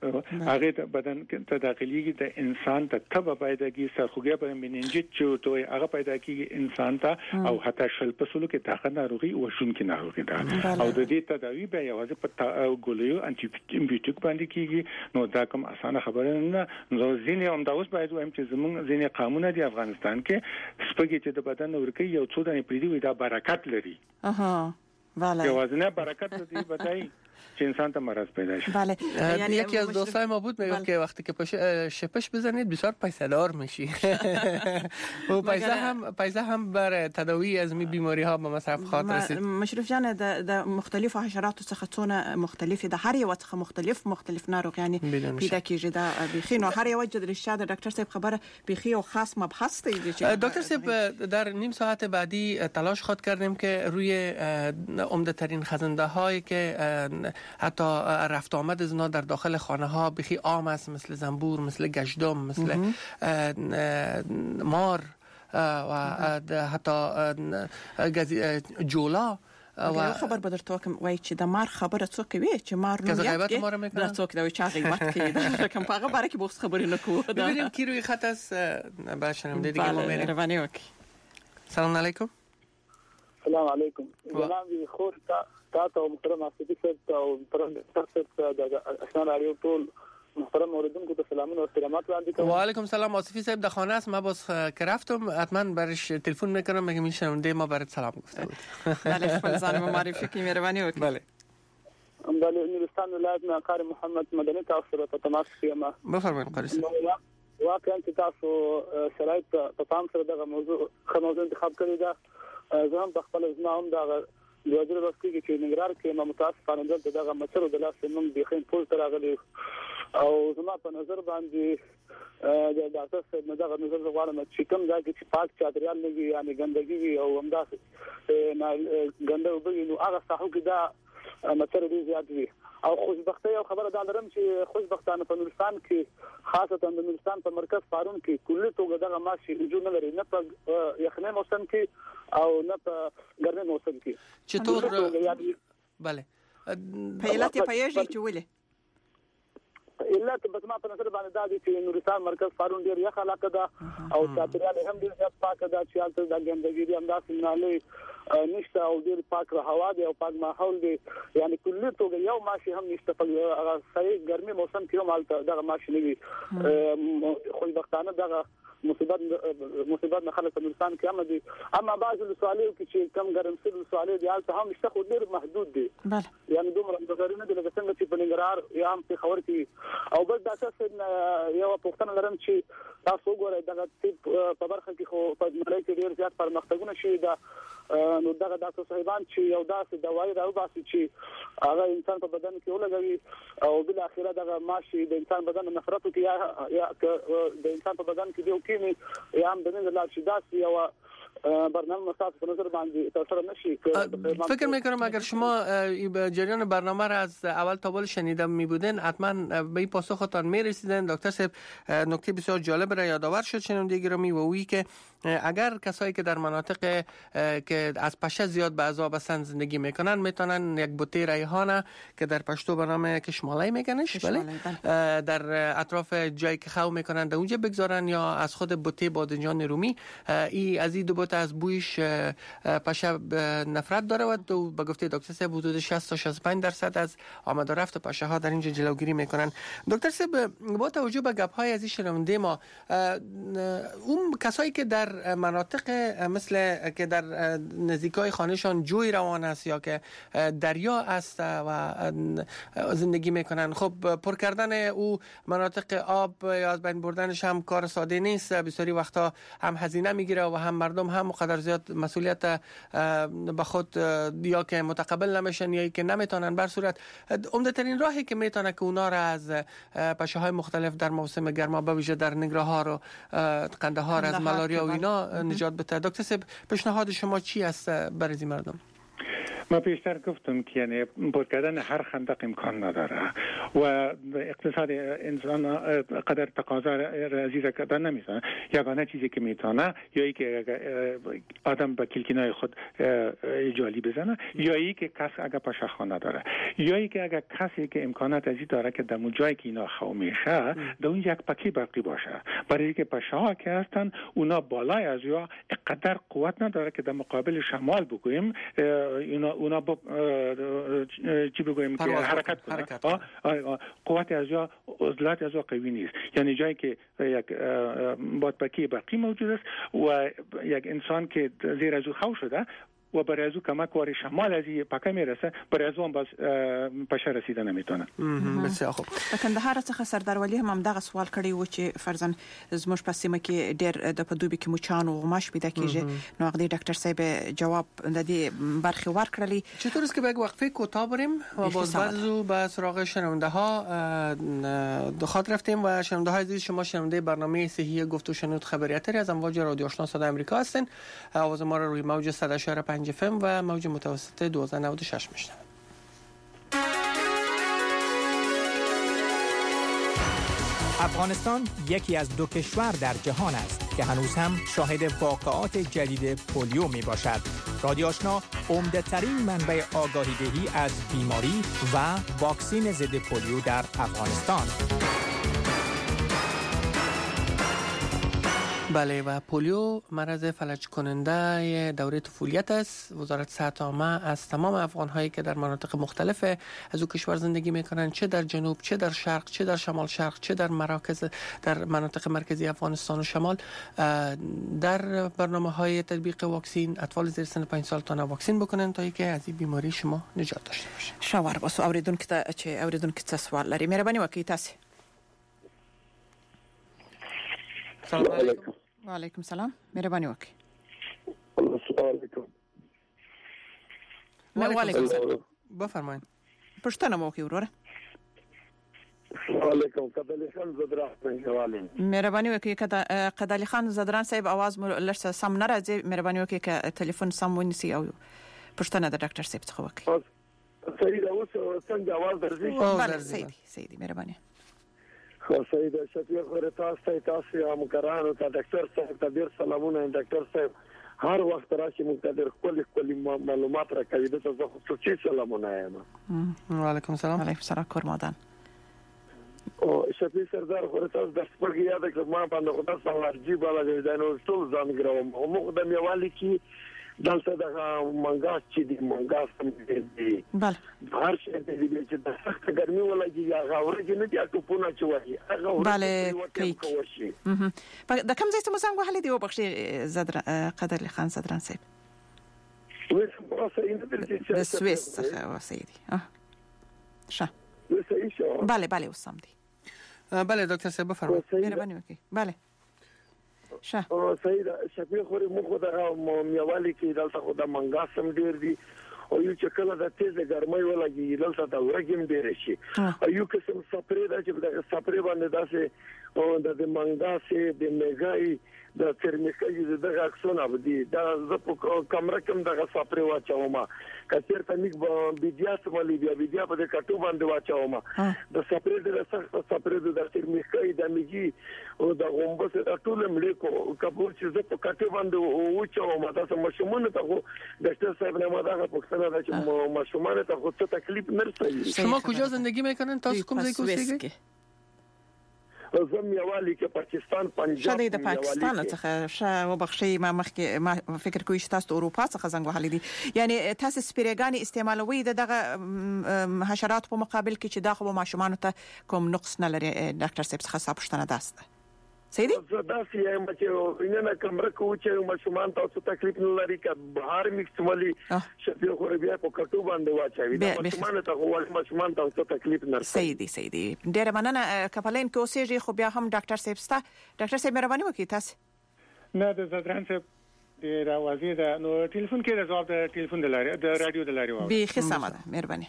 هغه ته بدن ته داخليږي د انسان ته تبه پیدا کیږي سرخوږی په مننجیت چې توي هغه پیدا کیږي انسان ته او حتی شل پسلو کې داخله ناروغي او شون کې ناروغي ده او د دې تداوی به یوازې په ګولیو انټي بیوټیک باندې کیږي نو دا کوم اسانه خبره نه نو ځینې هم دا اوس باید وایم چې زموږ ځینې قانون دي افغانستان کې سپګي چې د بدن ورکی یو څو دانې پریدي وي دا برکت لري بله یوازې نه برکت دي بدای که انسان تا مرض پیدا شد. بله. یعنی یکی از دوستای ما بود میگفت که وقتی که شپش بزنید بسیار پیسه‌دار میشی. و پیسه هم بر تداوی از می بیماری ها به مصرف خواهد رسید. مشرف جان د مختلف حشرات څخه څونه مختلف د هر یو څخه مختلف ناروغ یعنی پیدا کیږي دا بخي نو هر یو وجه د رشاد دکتر صاحب خبره بخي او خاص مبحث دی. دکتر صاحب در نیم ساعت بعدی تلاش خود کردیم که روی عمده ترین خزنده هایی که حتی رفت آمد زنا در داخل خانه ها بخی عام است، مثل زنبور، مثل گشتم، مثل مار و حتی جولا. و خبر بدر تو کوم وای چې د مار خبره څوک وی چې مار نو غیبت مار میکنه څوک دا چې غیبت کوي دا کوم هغه باره کې بوس خبرې نه کوو. ببینیم کی روی خط است. باشم دیگه ما میریم. روانی وک. سلام علیکم. سلام علیکم. جناب خور تا محترم افسری صاحب او محترم صاحب د اشنا رادیو ټول محترم اوریدونکو ته سلامونه و احترامات وړاندې کوم. و علیکم سلام. آصفی صاحب در خانه است. ما باز که رفتم حتما برش تلفن میکنم میگم میشنونده ما برات سلام گفته بود. بله خپل ځان معرفي کی مهرباني وکړئ. بله نورستان ولایت نه قاری محمد مدني تاسو سره په تماس کې ما بفرمایئ قاری صاحب. واقعا چې تاسو شرایط په پام سره دغه موضوع انتخاب کړی دا زه هم په خپل ځما هم دا دوجر وختي کې نګرار کې ما متاسفانه دغه مچرو د لاس نوم د خین پول تر غلي او زما په نظر باندې د ډاکټر صاحب دغه نظر غواړم چې کوم ځای کې پاک چادريال نه وي یعنی ګندګي او همداسې ګنده وبوي نو هغه صحو کې دا مچر دي زیات وي او خوشبختي او خبره دا لرم چې خوشبختانه په نورستان کې خاصه د نورستان په مرکز فارون کې کله توګه دغه ماشي وجود نه لري، نه په یخنۍ موسم کې او نه په ګرمۍ موسم کې. چطور؟ بله په علت پیږي چې ولې علت بس ما په نظر باندې دا دي چې نورستان مرکز فارون ډیر یخ علاقه ده او چاپیریال هم ډیر زیات پاک ده چې حالت د ګندګي دي همداسې نالي نشته او ډیر پاک هوا دی او پاک ماحول دی، یعنی کله توګه یو ماشي هم نشته په صحیح ګرمي موسم کې هم حالت دغه ماشي نه وي. خوشبختانه دغه مصیبت نه خلک نورستان کې هم دي، اما بعض السوالو کې چې کم ګرم سر سوالو دي حالت هم نشته خو ډیر محدود دي. یعنی دومره د نه دي لکه څنګه چې په ننګرهار یا هم په خبر کې او بل دا څه یو پوښتنه لرم چې تاسو وګورئ دغه په برخه کې خو په ملي کې ډیر زیات پرمختګونه شوي ده، نو دغه ډاکټر صاحبان چې یو داسې دوايي راوباسي چې هغه انسان په بدن کې ولګوي او بل اخره دغه ماشي د انسان بدن نفرت کوي یا د انسان په بدن کې دیو کینی یا هم د نه لا شي داسې یو برنامه مسافت به نظر باندې تاثیر نشي. فکر میکنم اگر شما جریان برنامه را از اول تا بالا شنیده می بودین حتما به این پاسختان می رسیدن. دکتر صاحب نکته بسیار جالب را یادآور شد شنونده گرامی و وی که اگر کسایی که در مناطق که از پشه زیاد به عذاب هستند زندگی میکنن میتونن یک بوته ریحانه که در پشتو به نام کشمالای میگنش بله در اطراف جایی که خو میکنن در اونجا بگذارن یا از خود بوته بادنجان رومی ای از این دو بوته از بویش پشه نفرت داره و به گفته دکتر صاحب حدود 60 تا 65% از آمد و رفت پشه ها در اینجا جلوگیری میکنن. دکتر صاحب با توجه به گپ های از این شنونده ما اون کسایی که در مناطق مثل که در نزدیکای خانهشان جوی روان است یا که دریا است و زندگی میکنن، خب پر کردن او مناطق آب یا از بین بردنش هم کار ساده نیست، بسیاری وقتا هم هزینه میگیره و هم مردم هم مقدر زیاد مسئولیت به خود یا که متقبل نمیشن یا که نمیتونن. بر صورت عمده ترین راهی که میتونه که اونا را از پشه های مختلف در موسم گرما به ویژه در ننگرهار و قندهار از ملاریا و اینا نجات بده. دکتر صاحب پیشنهاد شما چی است برای مردم؟ ما پیشتر گفتم که یعنی بود کردن هر خندق امکان نداره و اقتصاد انسان قدر تقاضا را زیر کردن نمیتونه. یگانه چیزی که میتونه یا ای که آدم با کلکینای خود جالی بزنه یا ای که کس اگر پشه خانه داره یا ای که اگر کسی که امکانات ازی داره که در جایی که اینا خو میشه در اون یک پکی برقی باشه، برای که پشه ها که هستن اونا بالای از یا قدر قوت نداره که در مقابل شمال بگویم اونا چی بگویم که حرکت کنه. قوت از یا عضلات از یا قوی نیست، یعنی جایی که یک بادپکی برقی موجود است و یک انسان که زیر از او خو شده و برای از او کمک واری شمال از این پکه میرسه، برای از اون باز پشه رسیده نمیتونه. بسیار خوب. د کندهار څخه سردار ولی هم دغه سوال کړی و چې فرضاً زموږ په سیمه کې ډېر د پدوبي کې مچان او غماش پیدا کیږي، نو هغه ډاکټر صاحب جواب د دې برخه ورکړلی. چطور است که به یک وقفه کوتاه بریم و باز به سراغ شنونده ها خاطر رفتیم و شنونده های عزیز شما شنونده برنامه صحی گفت و شنود خبریاتری از امواج رادیو آشنا صدای آمریکا هستین. آواز ما را روی موج 100.5 FM و موج متوسط 1296 میشنوید. افغانستان یکی از 2 کشور در جهان است که هنوز هم شاهد واقعات جدید پولیو می باشد. رادیو آشنا عمده ترین منبع آگاهی دهی از بیماری و واکسین ضد پولیو در افغانستان. بله و پولیو مرض فلج کننده دوره طفولیت است. وزارت صحت عامه از تمام افغان‌هایی که در مناطق مختلف از او کشور زندگی می‌کنند، چه در جنوب، چه در شرق، چه در شمال شرق، چه در در مناطق مرکزی افغانستان و شمال، در برنامه‌های تطبیق واکسین اطفال زیر سن 5 سال تا واکسین بکنن تا اینکه از این بیماری شما نجات داشته باشید. شاور باسو اوریدونکو ته سوال لري. مهرباني وکړئ تاسو. سلام علیکم. و علیکم سلام. مهرباني وکړئ. السلام علیکم. و علیکم سلام. بفرمایئ. پښتنه مو کوي وروره. السلام علیکم. قدلی خان زدران پنځوالي. مهرباني وکړئ قدلی خان زدران صاحب आवाज مو لږ سم نه راځي. مهرباني وکړئ ک ټلیفون سم ونیسي او پښتنه د ډاکټر صاحب څخه وکړئ. صحیح ده. اوس څنګه आवाज درځي؟ بله صحیح مهرباني. خو سید شفیع خورتاسته تاسو هم کرانو ته ډاکټر صاحب ته ډیر سلامونه. ډاکټر صاحب هر وخت راشي موږ ته ډیر کلی معلومات راکوي. د تاسو خصوصي سلامونه یم. و علیکم السلام. علیکم السلام کورمادان. او شفیع سردار خورتاس د سپورګ یاد کړم ما باندې خدای سره ورجی بالا د نو ټول ځان ګرام او موږ د میوالي کی دلته د منګاس چې د منګاس هم دي. بله هر شي د دې چې د سخت ګرمي ولګي یا غوړي نه دي اته پونه چوي. بله کوي. د کوم ځای ته مو څنګه وهلې دی وبخښي زدر قدر خان زدران صاحب؟ د سويس څخه وسیدي. شه بله وسم دي. بله دکتر صاحب بفرمایئ. مهرباني وکړئ. بله شه سید شفیع خوري مخ د میوالي کې دلته خو د منګاس هم ډیر دي او یو چې کله د تیز ګرمۍ ولګي دلته د ورګم ډیر شي. او یو قسم سپری دا چې د سپری باندې داسې او د منګاس د میګای د ترمیکای دغه اکسونه بدی دا ز په کمره کې دغه سپری واچوم. کثیر تنیک بيدیا سمالي بيدیا په کټو باندې واچوم. د سپری د سخت سپری د ترمیکای د میږي او د غومبس د ټول ملي کو کبور چې ز په کټو باندې واچوم. تاسو مشمون ته خو ډاکټر صاحب نه ماده پوښتنه ده چې مشمون ته خو څه تکلیف نرسي. شما کجا زندگی میکنین؟ تاسو کوم ځای کې اوسئ؟ زم یوالي کې پاکستان پنجاب. شاده د پاکستان څخه شه وبخښي ما مخکې ما فکر کوي چې تاسو اروپا څخه زنګ وهلې دي. یعنی تاسو سپریګانی استعمالوي دغه حشرات په مقابل کې چې داخلو ماشومان ته کوم نقص نه لري. ډاکټر صاحب څخه صاحب ده سیدی زدا سی ام چې ویننه کمره کو چې ماشومان تاسو تکلیف نه لري که بهر میکسمالي شفیع خو بیا په کټو باندې واچوي. دا ماشومان ته هو ماشومان تاسو تکلیف نه لري. سیدی ډیر مننه. کپلین کې اوسېږي خو بیا هم ډاکټر صاحب ستا. ډاکټر صاحب مهرباني وکړئ تاسو. نه د زدران صاحب د راوازي د نو ټلیفون کې د جواب د ټلیفون د لاري د رادیو د لاري وایي. به خصمه ده. مهرباني.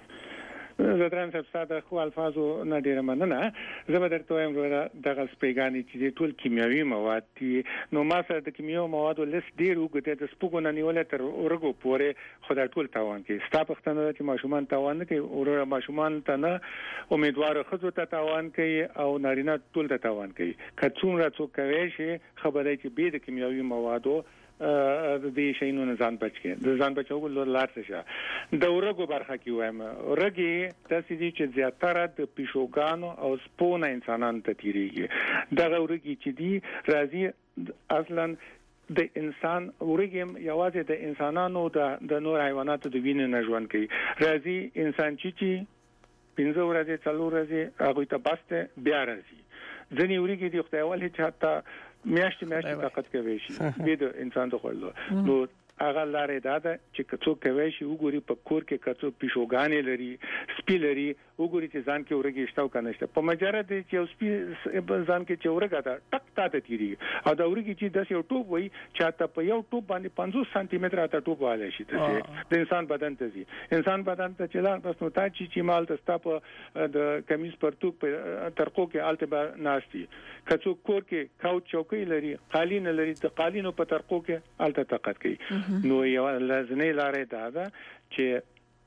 زدران صاحب ساده خو الفاظو نه ډیره مننه. زه به درته وایم دغه سپریګانی چې ټول کیمیاوي مواد دي نو ما سره د کیمیاوي موادو لیست ډیر وګړي د سپوږو نه نیولې تر ورګو پورې خدای ټول تاوان کوي. ستا پښتنه چې ماشومان تاوان نه کوي او ماشومان ته نه امیدوار خزو ته تاوان کوي او نارینه ټول ته تاوان کوي. کڅون را څوک کوي شي خبره چې به د کیمیاوي موادو د دې شینو نه ځان بچ کې د ځان بچو لار څه د ورګو برخه کې وایم. ورګي تاسو دې چې زیاتره د پښوګانو او سپونه انسانانو ته تیریږي. دا ورګي چې دی راځي اصلا د انسان ورګم یوازې د انسانانو د نور حیواناتو د وینې نه ژوند کوي. راځي انسان چې 15 ورځې 4 ورځې هغه ته باسته بیا راځي. ځنی ورګي دی خدای ولې چې حتی میاشتې طاقت کوي شي به د انسان د خللو نو هغه لارې دا چې څوک کوي شي وګوري په کور کې کڅو پښوګانې لري سپی لري وګوري چې ځان کې ورګي شتاو کنهشته په مجرد چې سپی ځان کې چې ورګا دا ټک ټاته تیری او دا ورګي چې د یو ټوب وي چې تا په یو ټوب باندې 50 سانتي متر اته ټوب والي شي ته د انسان بدن ته زی انسان بدن ته چلان بس نو تا چې مال ته ستا په د کمیز پرتوک په ترقو کې الته ناشتي کڅو کور کې کاوچ چوکۍ لري قالین لري د قالینو په ترقو کې الته طاقت کوي. نو یو لازمي لارې دا چې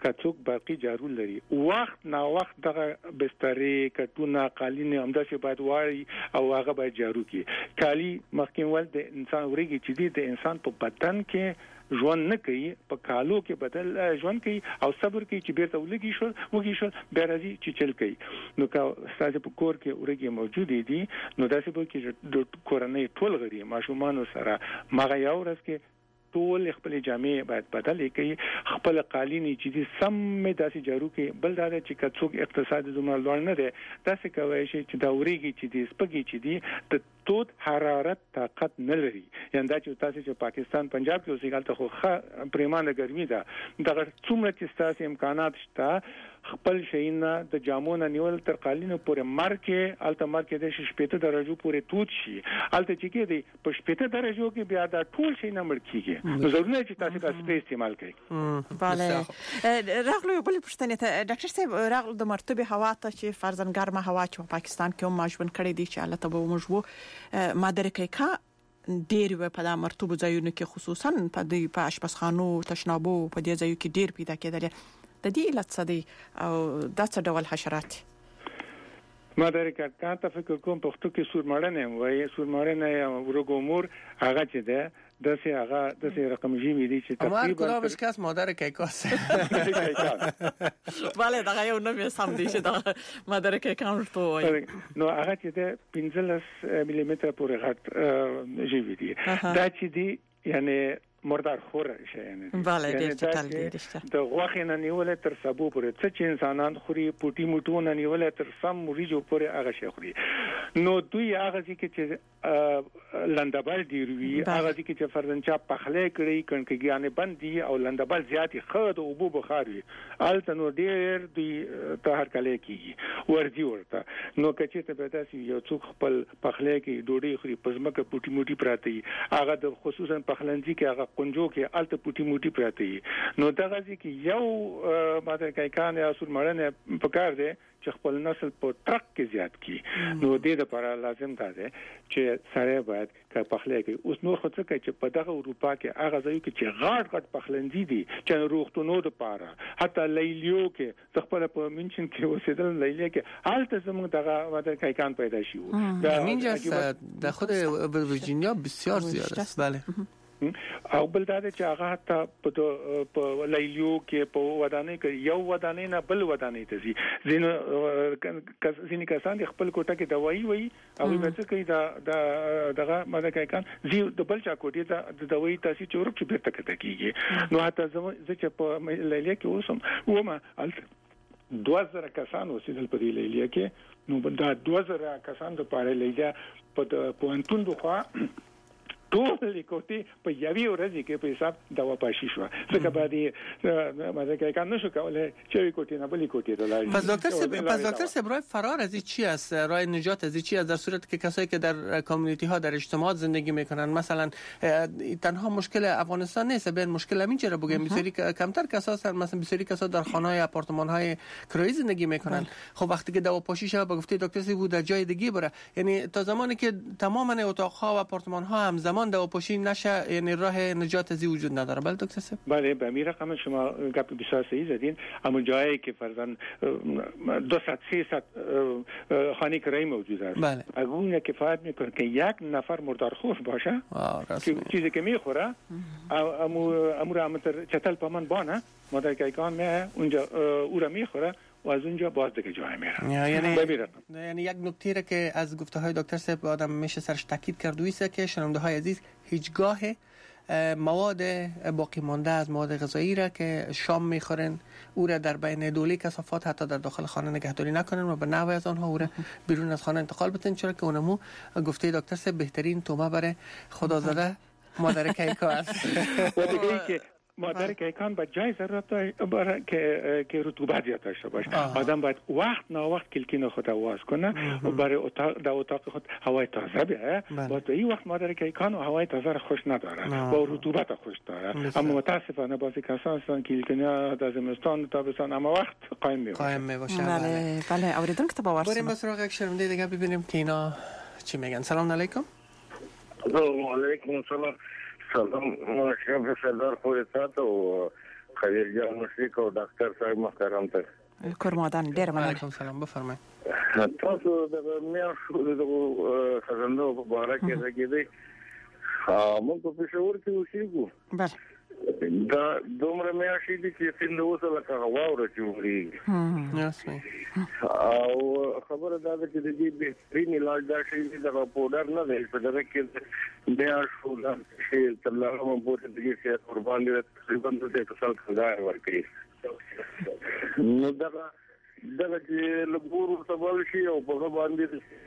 کڅوک باقی جارو لري وخت نا وخت دغه بسترې کټونه قالین همداسې باید واري او هغه باید جارو کی کالی مخکینول د انسان ورګي چې د انسان په بدن کې ژوند نه کوي په کالو کې بدل ژوند کوي او صبر کوي چې بیرته وږي شو بیا راځي چې چل کوي نو کا ستاسو په کور کې ورګي موجود دي نو داسې به کې د کورنۍ ټول غړي ماشومان سره مغه یو ورځ کې ټول خپل جامې باید بدلې کوي خپل قالینی چې سم می داسې جارو کې بل دا چې کڅوک اقتصادي زموږ لوړ نه ده داسې کوي چې دا ورګي چې د سپګي چې دي د تود حرارت طاقت نه لري یعنی دا چې تاسو چې پاکستان پنجاب کې اوسېږئ ته خو پریمانه ګرمي ده دا څومره چې تاسو امکانات شته خپل شینه د جامونو نیول تر قالینو پورې مرکه الته مرکه د 60 درجو پورې توت شي الته چې کې دی په 60 درجو کې بیا دا ټول شینه مرکیږي نو ضروري چې تاسو دا سپیس استعمال کړئ bale راغلو بل پښتنه ته ډاکټر صاحب راغلو د مرطوبه هوا ته چې فرضاً ګرمه هوا چې پاکستان کې هم ماجبن کړی دی چې الله ته به موږ مادر کې کا ډیر په د مرطوبه ځایونو کې خصوصا په اشپزخانو تشنابو په دې ځایو کې ډیر پیدا کېدل د دې علت څه دی او دا څه ډول حشرات ما درې کار ته فکر کوم پښتو کې سورمړنه وایي سورمړنه یا ورګومور هغه چې ده دسه رقم جیمی دی چې تقریبا کلابش کس مادر کیکاس bale دا یو نوې سم دی چې دا مادر کیکان ورته وایي نو هغه چې ده 15 ملي متر پورې غټ جیمی دی دا چې دی یعنی مردار خور شي یعنی bale ډېر ټال دی رښتیا د غوښې نه نیولې تر سبو پورې چې انسانان خوري پوټي موټو نه نیولې تر سم مریجو پورې هغه شي خوري نو دوی هغه چې لندبل دی روي هغه چې فرزنچا پخلې کړی کڼکګیانه بندي او لندبل زیاتې خد او بو بخار وي الته نو ډېر دی ته هر کله کیږي ورځي ورته نو کچې ته به تاسو یو څوک خپل پخلې کې ډوډۍ خوري پزماکه پوټي موټي پراته هغه د خصوصا پخلنځي کې هغه کنجو کې الته پوټي موټي پراته نو دغه ځکه یو ماده کایکان یا سورمړنه پکار دی چې خپل نسل په ټرک کې زیات کی نو دې لپاره لازم ده چې سره باید کا پخلې کې اوس نور خو څه کوي چې په دغه اروپا کې هغه ځایو کې چې غاټ پخلنځي دي چې روغتونو د پاره حتی لیلیو کې خپل په منشن کې اوسېدل لیلیه کې حالت زموږ دغه ماده کایکان پیدا شي دا منجا د خود ورجینیا بسیار زیاد است بله او بل دا چې هغه ته په لیلیو کې په ودانۍ کې یو ودانۍ نه بل ودانۍ ته ځي ځینې کسان خپل کوټه کې دوايي وي او به کوي دا دغه ماده کایکان زی د بل چا کوټه ته د دوايي تاسو چې ورک چې بیرته کته کیږي نو حتی زه چې په لیلیه کې اوسم ومه 2000 کسان اوسېدل په لیلیه کې نو دا 2000 کسان د پاره لیلیه په پوهنتون دوخوا ټول لیکوټي په یوې ورځ کې په حساب دوا پاشي شو څنګه باندې ماده کې کار نشو کولای چې کوټي نه بلی کوټي دلای پس دکتر سبرای فرار از چی است راه نجات از چی است در صورت که کسایی که در کامیونیتی ها در اجتماعات زندگی میکنن مثلا تنها مشکل افغانستان نیست ببین مشکل همین چرا بگم بسیاری کمتر کسا هستن مثلا بسیاری کسا در خانه های آپارتمان های کرایه زندگی میکنن خب وقتی که دوا پاشی شه با گفته دکتر سی بود در جای دیگه بره یعنی تا زمانی که تماما اتاق ها و آپارتمان ها همزمان دواپاشی نشه یعنی راه نجات ازی وجود نداره بله دکتر صاحب بله به این رقم شما گپ بسیار صحیح زدین اما جایی که فرضاً 200-300 خانه کرایه موجود است بله اگه کفایت میکنه که یک نفر مردارخور باشه چیزی که میخوره امور امتر چتل پامن بانه مادر کایکان میه اونجا او را میخوره و از اونجا باز دیگه جای میره یعنی یک نکته را که از گفته های دکتر صاحب آدم میشه سرش تاکید کرد ویسه که شنونده های عزیز هیچگاه مواد باقی مانده از مواد غذایی را که شام میخورن او را در بین دوله کثافات حتی در داخل خانه نگهداری نکنن و به نحوی از آنها او را بیرون از خانه انتقال بدن چرا که اونمو گفته دکتر صاحب بهترین تومه برای خدا زده مادر کیکا است مادر کیکان با جای ضرورت داره که رطوبت زیاد داشته باشه آدم باید وقت نا وقت کلکین خود واز کنه و برای اتاق خود هوای تازه بیاره باید این وقت مادر کیکان و هوای تازه را خوش نداره و رطوبت خوش داره اما متاسفانه بعضی کسان هستن کلکینیا در زمستان تابستان اما وقت قایم میباشه بله اوریدونکو ته باور بریم به سراغ یک شنونده دیگه ببینیم که اینا چی میگن سلام علیکم علیکم سلام سلام شب سردار خودت و خیر جان مشرق او ډاکټر صاحب محترم ته کورمادان ډیر مننه. علیکم سلام بفرمایئ. تاسو د میاشو د خزانو په اړه کې راګیدي موږ په پېښور کې اوسېږو. بله دا دومره میاشې دي چې څنګه اوسه لکه واوره چې وریږي او خبره دا ده چې د دې بهترین علاج دا شی دی د پودر نه دی په دغه کې میاشو دا شی تر هغه پورې د دې څخه قربان دي تقریبا د اتصال خدای ورکړي نو دا چې لګورو سبب شي او په باندې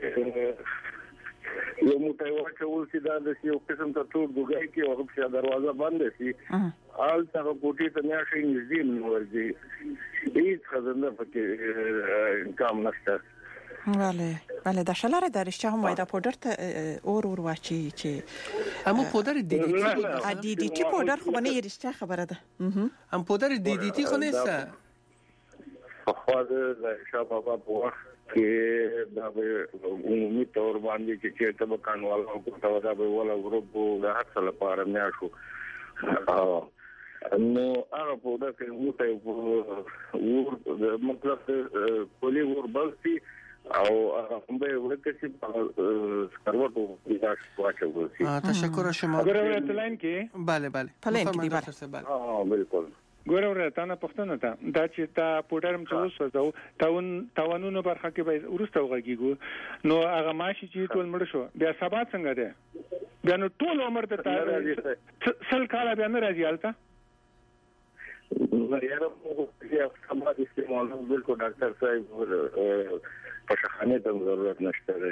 یو موټی واچول چې دا د یو قسم ته ټول ګوګای کې او په دروازه بند شي آل څنګه کوټې ته نه شي نږدې ورځي هیڅ خزانه پکې کام نشته. بله دا شلاره در اشتیا هم باید پودر ته اور واچی چې اما پودر دی تی پودر خو نه اشتیا خبره ده هم پودر دی تی خو نیست خو دا شابه په وخت کې دا به عمومي تور باندې چې ته کانوال او کوټه دا به ولا ګروپ دا حاصل لپاره نه شو نو هغه په دا کې موته مطلب پولی ور بلتي او هم به ورکه په سکروټو پیداش واچو. تشکر شما. ګورو لاین کې بله پلین کې بله بالکل ګورو ورته پښتنه ته دا چې تا پودرم چې وسوځو تاونونو برخه کې به ورسته وغږیږو نو هغه ماشي چې ټول مړ شو بیا سبا څنګه ده بیا نو ټول عمر ته سل کال بیا نه راځي البته یاره موږ سبا د استعمال بالکل ډاکټر صاحب په شخانه ته ضرورت نشته ده.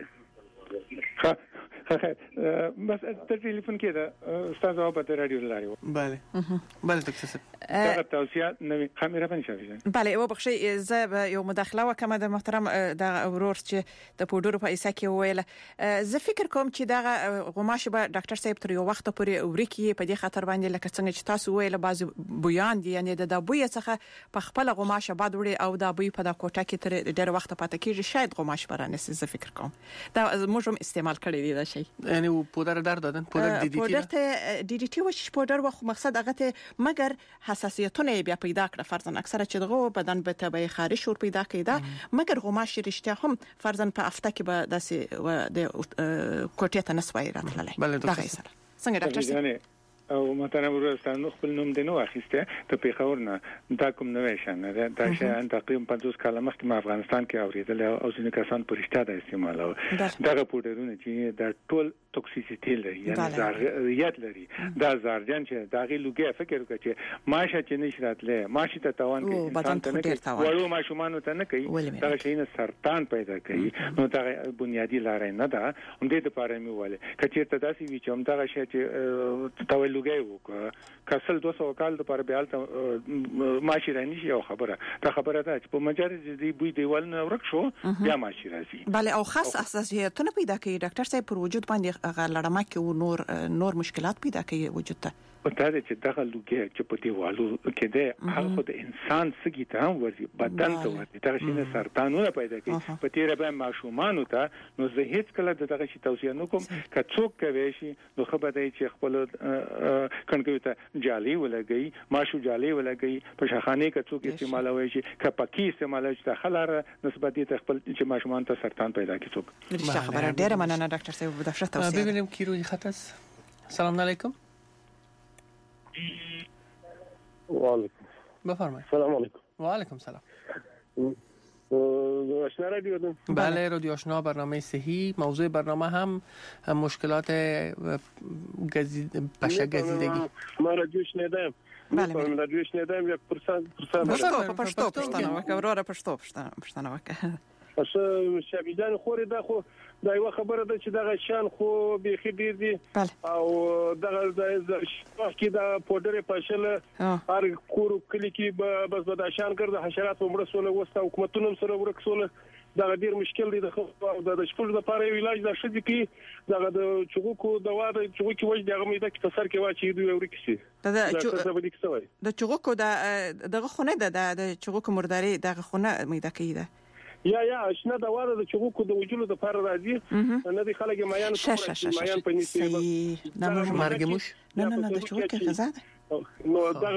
بس ټلیفون کې دا استاد او په رادیو لاري. بله دکتور صاحب دا توصیه نوې خمیره پنځه شوی. بله او بخشي زه یو مداخله وکم د محترم د اورور چې د پودر په ایسه کې ویل زه فکر کوم چې دا غوماشه به ډاکټر صاحب تر یو وخت پورې ورکی په دې خاطر باندې لکه څنګه چې تاسو ویل بعض بویان دي یعنی د بوی څخه په خپل غوماشه باد وړي او د بوی په د کوټه کې تر ډېر وخت پاتې کیږي شاید غوماشه برانه زه فکر کوم دا موږ هم استعمال کړی دی دا شی یعنی پودر در دادن پودر دی تی وش پودر و مقصد هغه ته مگر حساسیتونه بیا پیدا کړ فرضاً اکثره چې دغه بدن به تبعی خارج شور پیدا کیده مگر غوماشه رښتیا هم فرضاً په هفته کې به داسې د کوټه ته نسوي راتللی. دا څنګه ډاکټر او محترم ورستانو خپل نوم د نو اخیسته ته پیښور نه دا کوم نوې شان دا شان تقریبا 50 کاله مخکې افغانستان کې اوریدل او ځینې کسان پرشته د استعمالو دغه پودرونه چې دا ټول توکسیسیټي لري یعنی ضرریت لري دا زهرجن چې داغه لوګي فکر وکړي چې ماشه چې نشراتله ماشه ته توان کې انسان ته نه وړو ماشومان ته نه کوي دا شي نه سرطان پیدا کوي نو دا بنیادی لارې نه ده هم دې لپاره مې وله کچې ته داسې وی چې هم دا شي چې لوګي وکړه کسل 200 کال لپاره بیا ماشي رانی شي او خبره دا خبره ده چې په مجرد دې بوی دیوال نه ورک شو بیا ماشي راځي. بله او خاص اساسیتونه پیدا کوي ډاکټر صاحب پر وجود باندې غلړمه کې نور مشکلات پیدا کوي وجود ته پته ده چې دغه لوګي چې په دیوالو کې ده هغه د انسان سګی ته هم ورځي بدن ته ورځي دا شي نه سرطانونه پیدا کوي په تیر به ماشومان ته نو زه هیڅ کله دغه شي توصیه نکوم که څوک کوي شي نو خبره ده چې خپل کنګو ته جالي ولګي ماشو جالي ولګي په شخانه کې څوک استعمالوي شي که پکی استعمالوي چې خلاره نسبت دي خپل چې ماشومان ته سرطان پیدا کوي څوک. خبره ډیره مننه ډاکټر صاحب د ښه توصیه. ببینیم کی روی خط است. سلام علیکم. وعلیکم بفرمایید. سلام علیکم. و علیکم سلام. آشنا رادیو دم. بله رادیو آشنا برنامه صحی موضوع برنامه هم مشکلات پشه گزیدگی. ما رادیو شنیدم. بله رادیو شنیدم 1% پښتو پښتنه وکړه پښتنه وکړه اصل شبیدان خوري دا خو دا یو خبره ده چې دا شان خو به خې دي او دا کې دا پودر پښل هر کور کلی کې بس دا شان کړ د حشرات عمر سره وسته حکومتونو سره ورکسول دا ډیر مشکل دي د شپږ لپاره علاج دا شدي کې دا د چوغو دوا د چوغو کې وځي دغه مې د کثر کې واچي دوی ورکسي د چوغو دغه خونه د چوغو مرداري دغه خونه مې د کېده یا اشنا دا واره د چوغو د وجود د فار راځي نه دي خلک مایان مایان پنيسي مرګ موش نه د چوغو کې غزا ده نو دا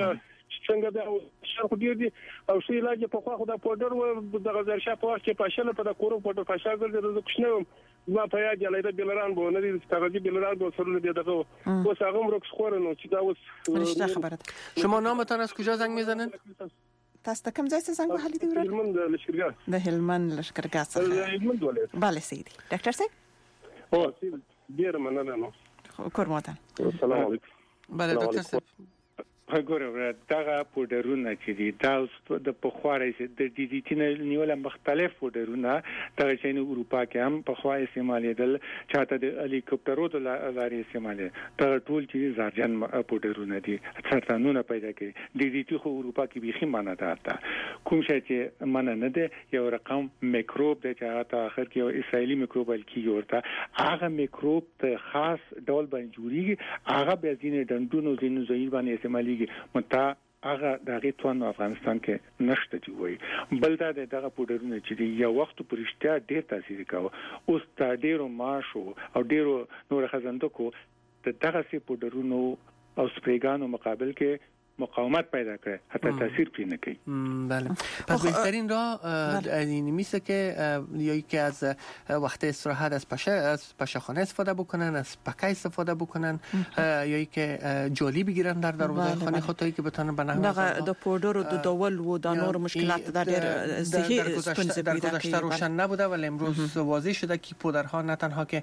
څنګه د شر خو ډیر دي او شي علاج په خو د پودر و د غزر شاپ وخت کې پښله په د کورو پودر پښاګل د کوښنه ما په یاد یاله د بلران بو نه دي کاغذي بلران بو سره دي دغه اوس هغه مرکس خورنو چې دا اوس خبره. شما نامتان از کجا زنگ میزنن؟ تاسو کوم ځای څخه زنګ وهلی دی ورته؟ هلمند لشکرګاه. د هلمند لشکرګاه څخه. هلمند ولایت. بله سیدی. ډاکټر صاحب؟ او سیدی ډیر مننه نو. کورماتان. السلام علیکم. بله ډاکټر صاحب. وګوره دغه پودرونه چې دي دا د پخواري د ډي ډي ټي نیول مختلف پودرونه د چین اروپا کې هم په خوا استعمالېدل چاته د هلیکوپټرو د لارې استعمالې دا ټول چې زارجن پودرونه دي سرطانونه پیدا کوي ډي ډي ټي خو اروپا کې بيخي معنی ده کوم شي چې معنی نه ده یو رقم میکروب د چاته اخر کې یو اسرائیلي میکروب الکی ورته هغه میکروب ته خاص ډول باندې جوړیږي هغه به ځینې دندونو ځینې ځای باندې استعمالي متا هغه دغه توان افغانستان کې نشته دی وای بل دا دغه پودرونه چې یو وخت پرشتیا ډیر تاثیر کاوه اوس تا ډیرو ماشو او ډیرو نور خزندکو دغه سي پودرونو او سپریګانو مقابل کې مقاومت پیدا کنه حتی تاثیر پی نکنه. بله. پس بهترین راه این میشه که یا که از وقت استراحت از پشه‌خانه استفاده بکنن، از پکه استفاده بکنن، یا که جالی بگیرن در دروازه خانه خودی که بتونن به نحو د پودر و د دول و د نور مشکلات در صحی استونزه در گذشته روشن نبوده ولی امروز واضح شده که پودرها نه تنها که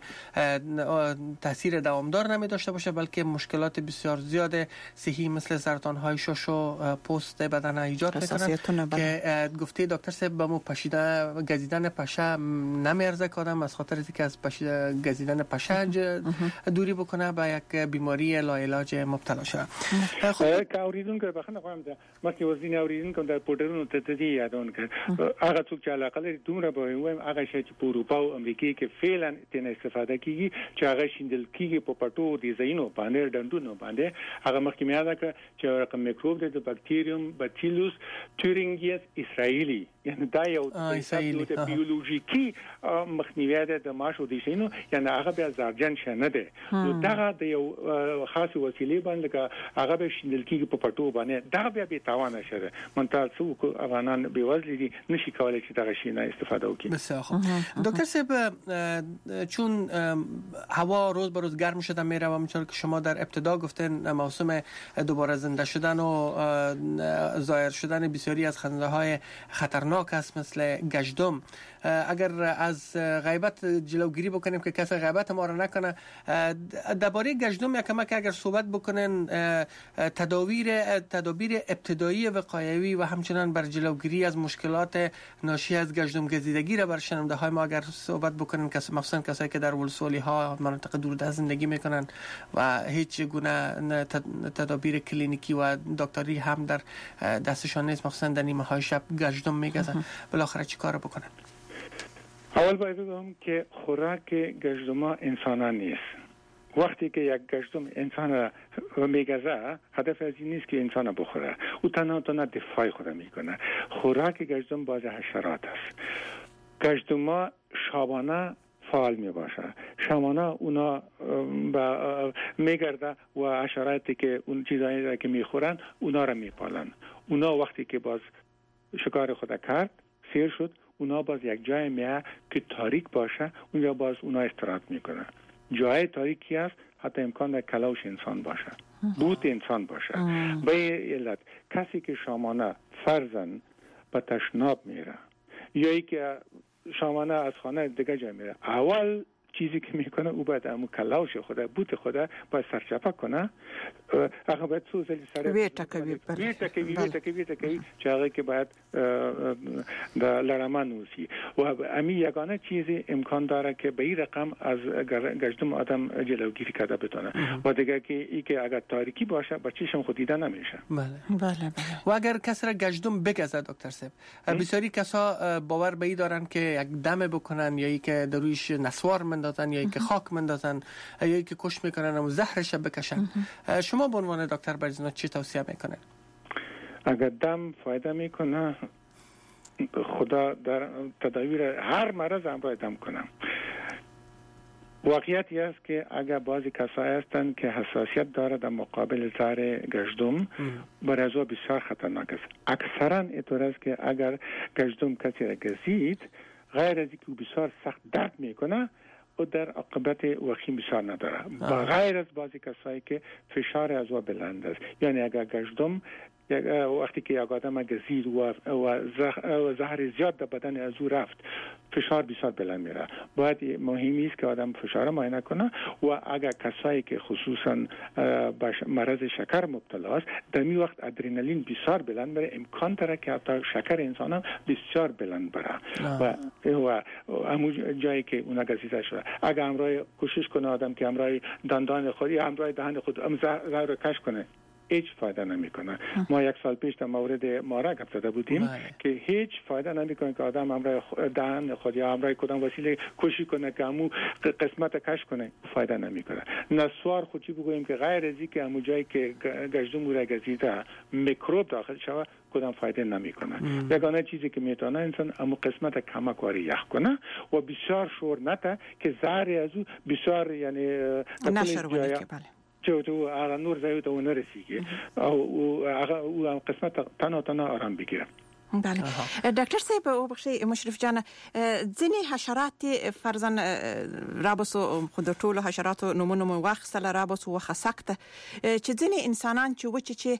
تاثیر دوامدار نمی داشته باشه بلکه مشکلات بسیار زیاد صحی مثل سرطان های شش و پوست بدن ایجاد میکنن که گفته دکتر صاحب با مو پشیده گزیدن پشه نمیارزه که آدم از خاطر اینکه از پشیده گزیدن پشه دوری بکنه با یک بیماری لاعلاج مبتلا شه. که اوریدونکو بخنه خواهم ده ما که وزین اوریدونکو در پودرونو تدی یادون کرد هغه څوک چې علاقه لري دومره به وایم هغه شی چې په اروپا او امریکا کې فعلا تنه استفاده کیږي چې هغه شیندل کیږي په پټو دي زینو باندې ډندونو باندې هغه مخکې میاده چې رقم میکروب د بکتریوم باتیلوس تورینګیس اسرائیلی یعنی دا یو د بیولوژیکی مخنیوی ده د ماشو دي شینو یعنی هغه بیا زارجن شنه ده نو دا د یو خاص وسیلې باندې که هغه به شیندل کیږي په پټو باندې دا بیا به تاوان شره منتها څوک افغانان به وزل دي نشي کولای چې دا شي نه استفاده وکړي. بسیار خوب. دکتر صاحب چون هوا روز به روز گرم شده میره و همونطور که شما در ابتدا گفتن موسم دوباره زنده شدن و ظاهر شدن بسیاری از خزنده های خطرناک است مثل گژدم اگر از غیبت جلوگیری بکنیم که کسی غیبت ما را نکنه درباره گژدم یک کمک اگر صحبت بکنن تدابیر ابتدایی وقایوی و همچنان بر جلوگیری از مشکلات ناشی از گژدم گزیدگی را بر شنونده های ما اگر صحبت بکنن مخصوصا کسایی که در ولسوالی ها مناطق دوردست زندگی میکنن و هیچ گونه تدابیر کلینیکی و دکتری هم در دستشان نیست مخصوصا در نیمه های شب گژدم میگزن بالاخره چی کار بکنن؟ اول باید بگم که خوراک گژدما انسانان نیست. وقتی که یک گژدم انسان میگزه هدف از این نیست که انسان بخوره او تنها دفاع خود میکنه. خوراک گژدم باز حشرات است. گژدما شبانه فعال می باشه شبانه اونا میگرده و حشراتی که اون چیزایی که میخورن اونا را میپالن. اونا وقتی که باز شکار خود کرد سیر شد اونا باز یک جای میه که تاریک باشه اونجا باز اونا استراحت میکنن. جای تاریکی است حتی امکان در کلوش انسان باشه بوت انسان باشه. به علت کسی که شامانه فرزن به تشناب میره یا ای که شامانه از خانه دیگه جای میره اول چیزی که میکنه او باید امو کلاوش خدا بوت خدا باید سرچپه کنه هغه باید سوزلی سره ویتکوی چه هغه که باید در لرمان نوسی و امی یگانه چیزی امکان داره که به این رقم از گژدم آدم جلوگیری کرده بتونه و دیگه که ای که اگر تاریکی باشه با چشم خود دیده نمیشه. بله. و اگر کس را گژدم بگزه دکتر صاحب بسیاری کسا باور به این دارن که یک دم بکنن یا ای که در رویش نسوار مندازن یا ای که خاک مندازن یا ای که کش میکنن و زهرش بکشن. شما به عنوان دکتر برزنا چی توصیه میکنه؟ اگر دم فایده میکنه خدا در تداویر هر مرض هم باید دم کنم. واقعیتی است که اگر بعضی کسایی هستند که حساسیت داره در مقابل زهر گژدم، برای از بسیار خطرناک است. اکثرا اینطور است که اگر گژدم کسی را گزید، غیر از اینکه بسیار سخت درد میکنه و در عاقبت وخیم بسیار نداره، با غیر از بعضی کسایی که فشار از او بلند است. یعنی اگر گژدم وقتی که یک آدم گزید و زهر زیاد در بدن از او رفت، فشار بسیار بلند میره. باید مهمی است که آدم فشار معاینه کنه و اگر کسایی که خصوصا به مرض شکر مبتلا است، در این وقت ادرنالین بسیار بلند بره، امکان داره که حتی شکر انسان هم بسیار بلند بره و همون جایی که اونا گزیده شده. اگر همراه کوشش کنه آدم که همراه دندان خود یا همراه دهن خود زهر رو کش کنه، هیچ فایده نمیکنه. ما یک سال پیش در مورد ماره گپ زده بودیم که هیچ فایده نمیکنه که آدم همراه دهن خود یا همراه کدام وسیله کوشش کنه که همون قسمت کش کنه، فایده نمیکنه. نسوار خودی بگوییم که غیر از اینکه همون جایی که گژدم را گزیده میکروب داخل شود، کدام فایده نمیکنه. یگانه چیزی که میتونه انسان همون قسمت کمکواری یخ کنه و بسیار شور نته که زهر از او بسیار یعنی نشر ونه که بله تو هغه نور ځای ته ونه رسیږي او هغه قسمت تنه آرام بگیره. بله دکتر صاحب وبخښئ مشرف جان، ځینې حشرات فرضاً رابسو خود ټول حشراتو نمونه مو واخصله رابسو وخسکته چې ځینې انسانان چې وچ چې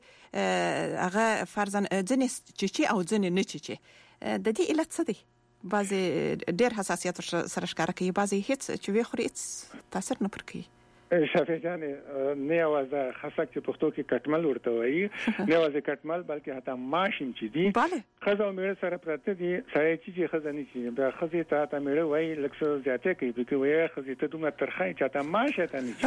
هغه فرضاً ځینې چې او ځینې نه چې د دې علت څه دی؟ بعضی ډېر حساسیت سره ښکار کوي، بعضی هیڅ چې وی خوري هیڅ تاثیر نه پر کوي. شفیع جان، نه یوازې خسک چې پښتو کې کټمل ورته وایي، نه یوازې کټمل بلکې حتی ماشیم چې دي خزه او میړه سره پراته دي. سړی چې خزه نه شي بیا خزه ته ته میړه وایي لکه زیاته کوي بلکې وایي خزه ته دومره ترخه چې ته ماشه ته نه شي.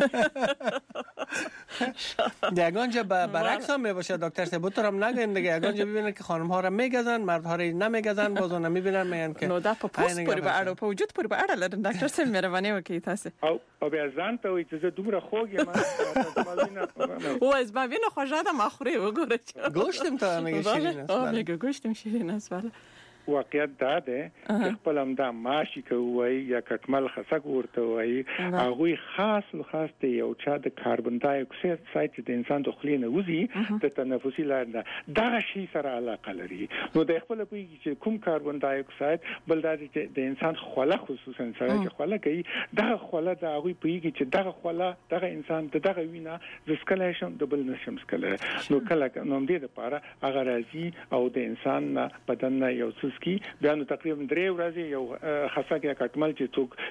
دیگانجا برعکس هم میباشه دکتر صاحب، تو هم نگین دیگه. دیگانجا ببینن که خانم ها را میگزن، مرد ها را نمیگزن، بازو نمیبینن، میگن که نو دا په پوست پورې به اړه په وجود پورې به اړه لري. ډاکټر صاحب مهرباني وکړئ تاسو. او بیا ځان ته وایي چې دومره خوږه ما او از ما وینه خوږه ده ما خوري وګوره. گوشتم تا میگه شیرین است. میگه گوشتم شیرین است. بله واقعیت دا ده چې خپل هم دا ماشي کوي یا کټمل خسک ورته وایي، هغه خاص د یو چا د کاربن دای اکساید چې د انسان د خولې نه وځي د تنفسي لارې نه، دا شی سره علاقه لري. نو د خپل پوهیږي چې کوم کاربن دای اکساید بل د انسان خوله خصوصا سره چې خوله کوي، دا خوله د هغه پوهیږي چې دغه خوله دغه انسان دغه وینا زسکلای شم د بل نشم سکلای. نو کله نو دې لپاره هغه راځي او د انسان بدن نه یو کی بیا نو تقریبا 3 ورځې یو خاصه کې کټمل چې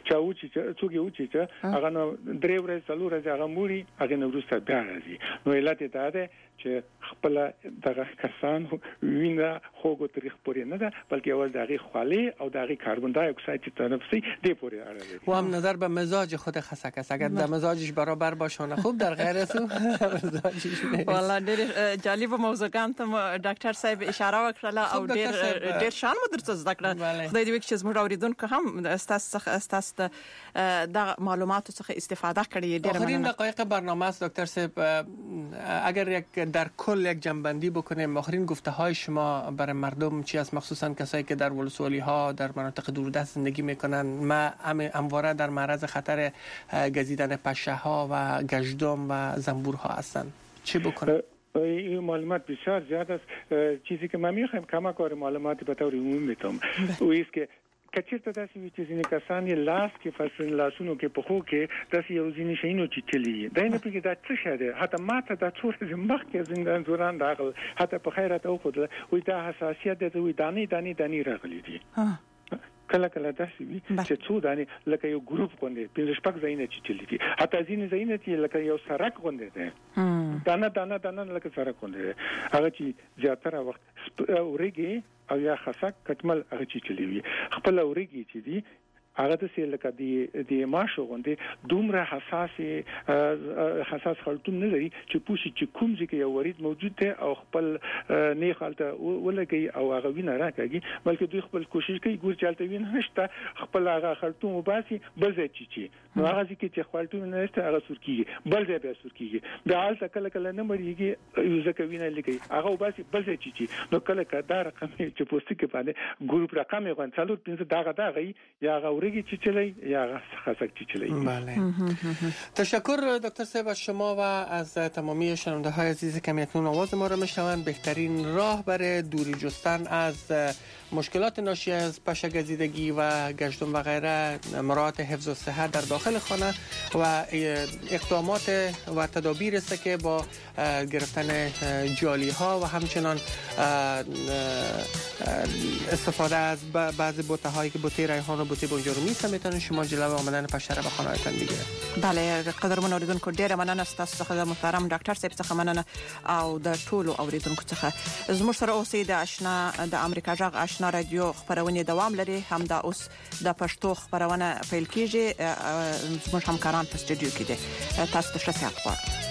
څوک یو چې هغه نو 3 ورځې 4 ورځې هغه موري هغه نو وروسته بیا راځي. نو علت دا ده چې خپل دغه کسان وینه خوګو تاریخ پورې نه ده بلکې اول دغه خالی او دغه کاربن دای اکساید چې تنفسی دی پورې اړه لري. و هم نظر به مزاج خود خسک است. اگر در مزاجش برابر باشونه خوب، در غیر از اون مزاجش نیست. والله ډېر جالب موضوعان ته ډاکټر صاحب اشاره وکړه او ډېر شان مو درته زده کړل. خدای دې وکړي چې زموږ اوریدونکو هم استاد د معلوماتو څخه استفاده کړي. ډېر آخرین دقایق برنامه است دکتر صاحب، اگر یک در کل یک جنبندی بکنیم، آخرین گفته های شما برای مردم چی است، مخصوصا کسایی که در ولسوالی ها در مناطق دوردست زندگی میکنن، ما همواره در معرض خطر گزیدن پشه ها و گژدم و زنبورها هستند، چی بکنن؟ این معلومات بسیار زیاد است. چیزی که من میخوایم کمک معلوماتی به طور عمومی میتونم او است که کچیرته داسې وي چې ځینې کسان یې لاس کې فصل لاسونو کې په خو کې داسې یو ځینې شیانو چې چلی دا نه پکې دا څه شه ده. حتی ماته دا څو ورځې مخکې زندان زوران راغل، حتی په خیرات او خود وي دا حساسیت ده، وي دانې راغلي دي. کله کله داسې وي چې څو دانې لکه یو ګروپ غونډه 15 ځایونه چې چلی دي، حتی ځینې ځایونه چې لکه یو سرک غونډه ده، دانه لکه سرک غونډه، هغه چې زیاتره وخت اورېږي او یا خسک کټمل هغه چې چلی وي. خپل اورېږي چې دي هغه د سیل کدي د ماشو غوندي دومره حساس خلطون نه لري چې پوښي چې کوم ځکه یو ورید موجود دی او خپل نه خلطه ولګي او هغه وینه راکږي، بلکې دوی خپل کوشش کوي ګور چالت وینه نشته خپل هغه خلطون وباسي بل ځای چې نو هغه ځکه چې خلطون نه نشته هغه سورکیږي، بل ځای به سورکیږي، بیا حالت کله نه مریږي یو ځکه وینه لګي هغه وباسي بل ځای چې نو کله کدا رقم چې پوسټ کې باندې ګروپ رقم غون 3 5 دغه یا هغه ریگی چیچلی یا خسک چیچلی. بله. تشکر دکتر صاحب از شما و از تمامی شنونده های عزیزی که اکنون آواز ما را میشنوند. بهترین راه برای دوری جستن از مشکلات ناشی از پشه گزیدگی و گشتن و غیره مراعات حفظ الصحه در داخل خانه و اقدامات و تدابیر است که با گرفتن جالی ها و همچنان استفاده از بعضی بوته هایی که بوته ریحان و بوته بنجارومی است میتونه شما جلوی آمدن پشه را به خانه هایتان بگیره. بله قدرمن اوریدونکو ډیره مننه ستاسو څخه محترم ډاکټر صاحب څخه مننه او د ټولو اوریدونکو څخه زموږ سره اوسئ. د آشنا د امریکا جغ آشنا رادیو خبرونه دوام لري. هم دا اوس د پښتو خبرونه پیل کیږي. زموږ همکاران په سټوډیو کې دي. تاسو ته ښه سهار غواړم.